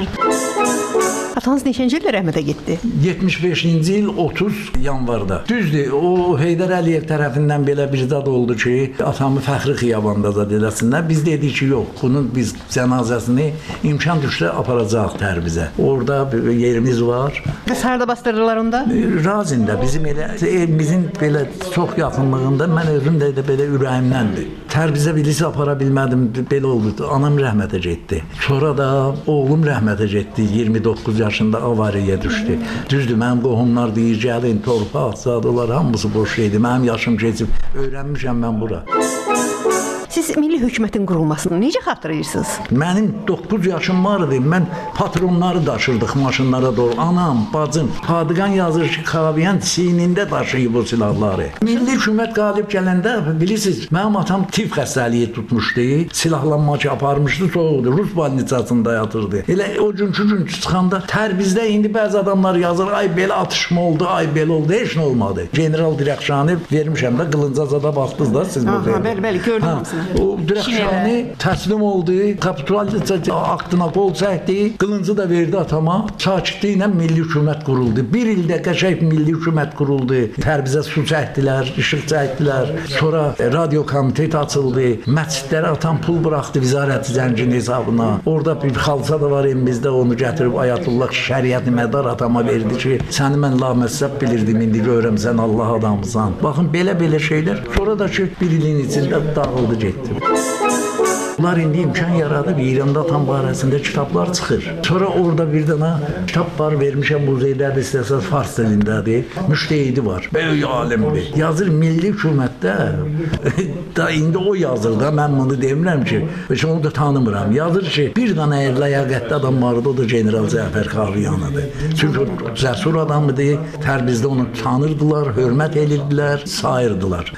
Atanız neçənci ildə rəhmətə getdi? yetmiş beşinci il otuz yanvarda. Düzdür, o Heydər Əliyev tərəfindən belə bir zad oldu ki, atamı Fəxri Xiyabanda zad eləsinlər. Biz dedik ki, yox, bunun biz cənazəsini imkan düşsə aparacaq Tərbizə. Orada yerimiz var. Bəs harada bastırırlar onda? Razində, bizim elə evimizin belə çox yaxınlığında, mən özüm də belə ürəyimdəndir. Tərbizə bilisi apara bilmədim, belə oldu. Anam rəhmətə getdi. Sonra da oğlum rəhmətə getdi. iyirmi doqquz yaşında avariyaya düşdü. Düzdür, mənim qohumlar deyir, gəlin, torpaq, zadılar, hamısı boş şeydir. Mənim yaşım keçib, öyrənmişəm mən bura. Siz Milli Hökumətin qurulmasını necə xatırlayırsınız? Mənim doqquz yaşım vardı. Mən patronları daşırdıq maşınlara doğru. Anam, bacım, Padığan yazır ki, Kaviyan çiynində daşıyıb o silahları. Milli Hökumət qalib gələndə, bilirsiniz, mənim atam tif xəstəliyi tutmuşdu. Silahlanma ki, aparmışdı, soğuqdu. Rus balnisasında yatırdı. Elə o günkü gün çıxanda Tərbizdə indi bəzi adamlar yazır, ay belə atışma oldu, ay belə oldu, heç nə olmadı. General Dirəkşanı vermişəm də, Qılıncazada baxdınız da siz bu. Aha, bəli, bəli, gördüm hamısını. O Dirəkşanı təslim oldu, kapitulyasiya aktına qol çəkdi, qılıncı da verdi atama. Sakitliklə Milli Hökumət quruldu. Bir ildə qəşəng Milli Hökumət quruldu. Tərbizə su çəkdilər, işıq çəkdilər. Sonra radio komitet açıldı. Məscidlərə atam pul buraxdı Vizarəti Zəngin hesabına. Orada bir xalça da var evimizdə, onu gətirib Ayətullah Şəriət Mədar atama verdi ki, səni mən laməzəb bilirdim, indi görürəm sən Allah adamısan. Baxın, belə-belə şeylər. Sonra da ki, bir ilin içində dağıldı getdi. Bunlar indi imkan yaradıb, İranda atam barəsində kitablar çıxır. Sonra orada bir dənə kitab var, vermişəm muzeylərdə, istəsəz fars dilindədir. Müştehidi var, böyük alimdir. Yazır Milli Hökumətdə, da indi o yazır da, mən bunu demirəm ki, heç onu da tanımıram. Yazır ki, bir dənə ləyaqətli adam vardı, o da General Cəfər Kaviyanıdır. Çünki o cəsur adamıdır, Tərbizdə onu tanırdılar, hörmət edirdilər, sayırdılar.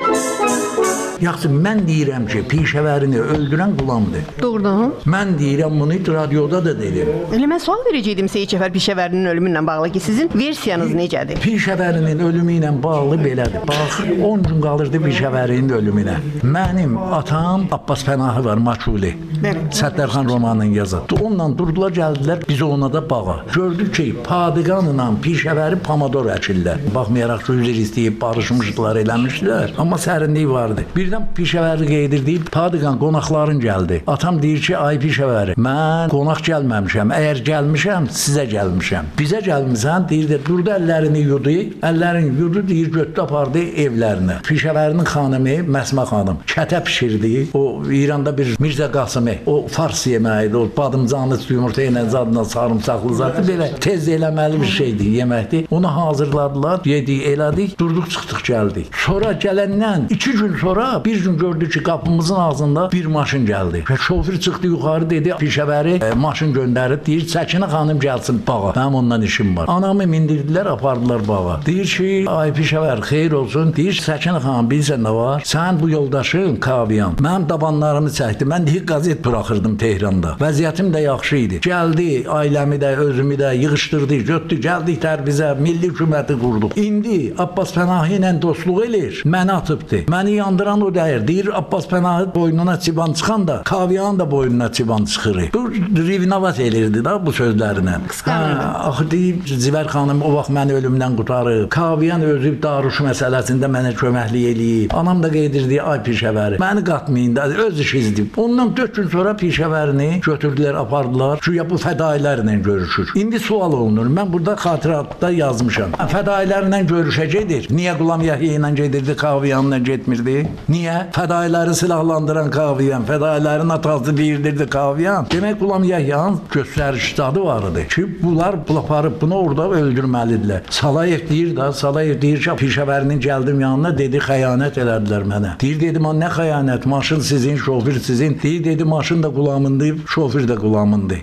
Yaxşı, mən deyirəm ki, pişəvərini öldürən Qulamdır. Doğrudan? Mən deyirəm, bunu radioda da dedim. Elə mən sual verəcəydim Seyid Cəfər Pişəvərinin ölümü ilə bağlı ki, sizin versiyanız necədir? Pişəvərinin ölümü ilə bağlı belədir. Bax, on gün qalırdı Pişəvərinin ölümünə. Mənim atam Abbas Pənahı var, Maçuli. Səttarxan romanının yazı. Onunla durdular, gəldilər, biz ona da bağa. Gördük ki, Padığanla Pişəvəri Pamador əkirlər. Baxmayaraq ki, üzr istəyib, barışmışdılar, eləmişdilər. Amma sərinlik vardı. Birdən Pişəvəri qeydir deyib, Padığan qonaqların gəldi. Atam deyir ki, ay Pişəvəri, mən qonaq gəlməmişəm. Əgər gəlmişəm, sizə gəlmişəm. Bizə gəlmişsən, deyir də, durdu əllərini yudu, əllərini yudu, deyir, götdü apardı evlərinə. Pişəvərinin xanımı, Məsmə xanım, kətə pişirdi. O İranda bir Mirzə Qasım, o fars yeməyidir, o badımcanlı yumurta ilə zadına sarımsaqlı zadı, belə tez eləməli bir şeydir, yeməkdir. Onu hazırladılar, yedik, elədik, durduq, çıxdıq, gəldik. Sonra gələndən iki gün sonra Sonra bir gün gördü ki qapımızın ağzında bir maşın gəldi. Və şoför çıxdı yuxarı dedi, pişəvəri e, maşın göndərib, deyir Səkinə xanım gəlsin bağa. Mənim ondan işim var. Anamı mindirdilər, apardılar bağa. Deyir ki, ay pişəvər, xeyir olsun. Deyir Səkinə xanım, bilirsən nə var? Sən bu yoldaşın Kaviyan. Mənim dabanlarımı çəkdi. Mən deyir qazet buraxırdım Tehranda. Vəziyyətim də yaxşı idi. Gəldi, ailəmi də, özümü də yığışdırdı, götdü, gəldik Tərbizə, milli hökuməti qurduq. İndi Abbas Pənahi ilə dostluq eləyir. Məni atıbdı. Məni yandıran o deyir. Deyir Abbas Pənahi boynuna çiban çıxan da Kaviyan da boynuna çiban çıxır. Bu rivnavat elirdi da bu sözlərinə. Qısqanırdı. Axı deyib Zivər xanım o vaxt məni ölümdən qurtarıb. Kaviyan özü daruş məsələsində mənə köməklik eləyib. Anam da qeyd edirdi ay pişəvəri. Məni qatmayın da öz işizdir. Ondan dörd gün sonra pişəvərini götürdülər, apardılar. Güya bu fədailərlə görüşür. İndi sual olunur. Mən burada xatirətdə yazmışam. Fədailərlə görüşə gedir. Niyə Qulam Yəhya ilə gedirdi, Kaviyanla getmirdi? Niyə? Fədailəri silahlandıran Kaviyan, fədailərin atası deyirdi Kaviyan. Demək Qulam Yəhyanın göstərişdadı var idi ki, bunlar aparıb bunu orada öldürməlidirlər. Salayev deyir da, Salayev deyir ki, pişəvərinin gəldim yanına, dedi xəyanət elədilər mənə. Deyir dedim, nə xəyanət? Maşın sizin, şoför sizin. Deyir dedi, maşın da Qulamındır, şoför də Qulamındır.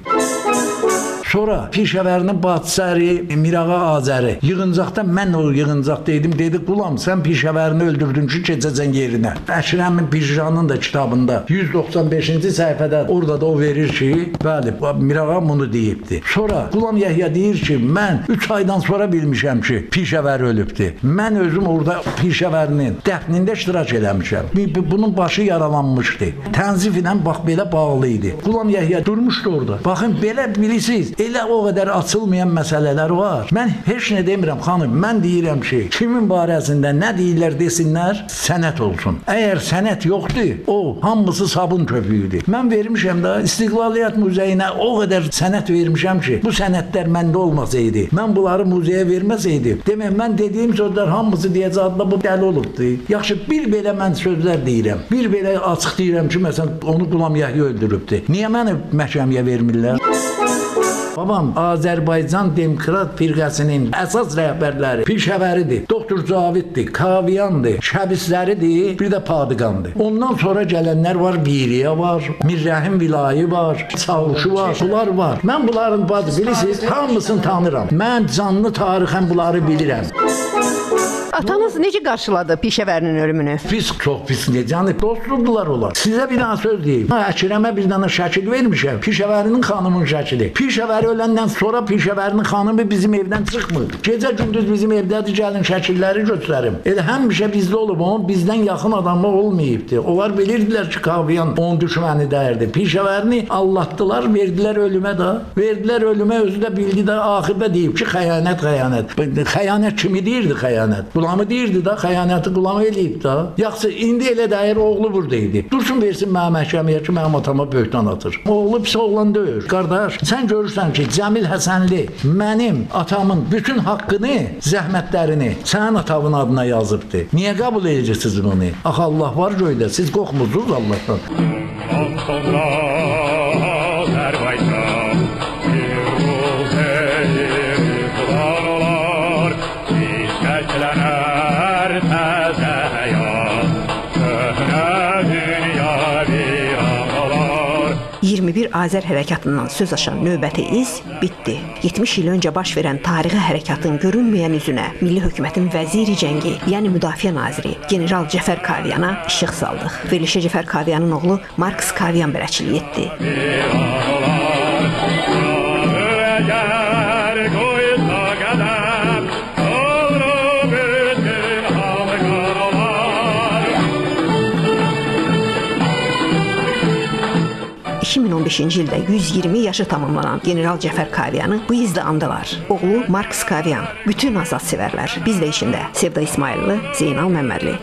Sonra pişəvərinin bacısı Mirağa Azəri yığıncaqda mən o yığıncaqda idim, dedi Qulam sən pişəvərini öldürdün ki keçəcən yerinə. Əşrəmin Pişcanın da kitabında yüz doxsan beşinci səhifədə orada da o verir ki, bəli Mirağa bunu deyibdi. Sonra Qulam Yəhya deyir ki, mən üç aydan sonra bilmişəm ki pişəvər ölübdür. Mən özüm orada pişəvərinin dəfnində iştirak eləmişəm. Bunun başı yaralanmışdı. Tənzif ilə bax belə bağlı idi. Qulam Yəhya durmuşdu orada. Baxın belə bilirsiniz. Elə o qədər açılmayan məsələlər var. Mən heç nə demirəm xanım. Mən deyirəm ki, kimin barəsində nə deyirlər desinlər, sənət olsun. Əgər sənət yoxdur, o hamısı sabun köpüyüdür. Mən vermişəm də İstiqlaliyyət Muzeyinə o qədər sənət vermişəm ki, bu sənətlər məndə olmasaydı, mən bunları muzeyə verməsəydim, demək mən dediyim sözlər hamısı deyəcəkdə bu dəli olubdu. Yaxşı, bir belə mən sözlər deyirəm. Bir belə açıq deyirəm ki, məsələn, onu Qulam Yəhya öldürübdü. Niyə məni məhkəməyə vermirlər? Babam Azərbaycan Demokrat Firqəsinin əsas rəhbərləri Pişəvəridir, Doktor Caviddir, Kaviyandır, Şəbisləridir, bir də Padıqandır. Ondan sonra gələnlər var, Biriyə var, Mirrəhim Vilayı var, Çavuşu var, bunlar var. Mən bunların bazı bilirsiniz, hamısını tanıram. Mən canlı tarixən bunları bilirəm. Atanız necə qarşıladı Pişəvərinin ölümünü? Pis, çox pis necə? Dostluqdular onlar. Sizə bir dənə söz deyim. Əkrəmə bir dənə şəkil vermişəm. Pişəvərinin xanımın şəkili. Pişəvəri öləndən sonra Pişəvərinin xanımı bizim evdən çıxmır. Gecə gündüz bizim evdədir, gəlin şəkilləri göstərim. Elə həmişə bizdə olub, amma bizdən yaxın adamı olmayıbdı. Onlar bilirdilər ki, Kaviyan onun düşməni dəyirdi. Pişəvərini allatdılar, verdilər ölümə də. Verdilər ölümə, özü də bildi də, axırda deyib ki, xəyanət, xəyanət. Xəyanət kimi deyirdi xəyanət? Qulamı deyirdi da, xəyanəti Qulamı eləyib da. Yaxşı, indi elə dəyir, oğlu buradaydı. Dursun versin mənə məhkəməyə ki, mənim atama böhtan atır. Oğlu pis oğlan deyir. Qardaş, sən görürsən ki, Cəmil Həsənli mənim atamın bütün haqqını, zəhmətlərini sənin atamın adına yazıbdı. Niyə qəbul edəcəksiniz bunu? Ax, Allah var göydə, siz qorxmusunuz Allahdan. Sonra Azərbaycan Şəkilənər təzə həyat, köhnə dünya viran olar. iyirmi bir Azər hərəkatından söz açan növbəti iz bitdi. yetmiş il öncə baş verən tarixi hərəkatın görünməyən üzünə milli hökumətin vəziri cəngi, yəni müdafiə naziri general Cəfər Kaviyana işıq saldıq. Verilişə Cəfər Kaviyanın oğlu Marks Kaviyan bələdçilik etdi. iki min on beşinci ildə yüz iyirmi yaşı tamamlanan general Cəfər Kaviyanı bu izdə andılar. Oğlu Marks Kaviyan, bütün azad sevərlər, biz də içində Sevda İsmailli, Zeynal Məmmədli.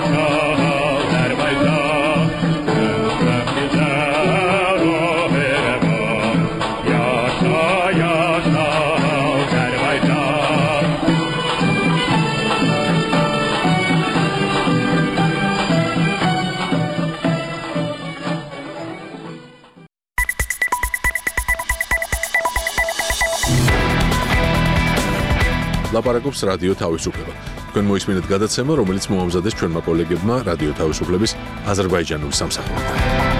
Azərbaycan, özüm bizə ruh verə. ლაპარაკობს რადიო თავისუფლება. თქვენ მოისმინეთ გადაცემა, რომელიც მოამზადეს ჩვენმა კოლეგებმა რადიო თავისუფლების აზერბაიჯანული სამსახურიდან.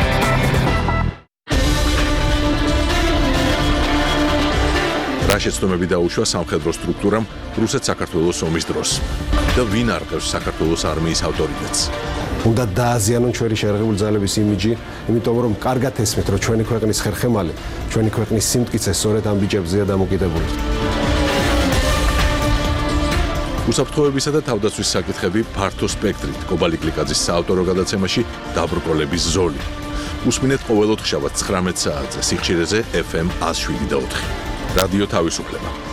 რა შეცდომები დაუშვა სამხედრო სტრუქტურამ რუსეთ-საქართველოს ომის დროს და ვინ არყევს საქართველოს არმიის ავტორიტეტს? უნდა დააზიანონ ჩვენი შეერაღებული ძალების იმიჯი, იმიტომ რომ კარგად ესმით, რომ ჩვენი ქვეყნის ხერხემალი, ჩვენი ქვეყნის სიმტკიცე სწორედ ამ ბიჭებზეა დამოკიდებული. უსაფრთხოებისა და თავდაცვის საკითხები ფართო სპექტრით კობალი კლიკაძის საავტორო გადაცემაში დაბრკოლების ზოლი. უსმინეთ ყოველ ოთხშაბათს ცხრამეტ საათზე სიხშირეზე ეფ ემ ათს შვიდი და ოთხი. რადიო თავისუფლება.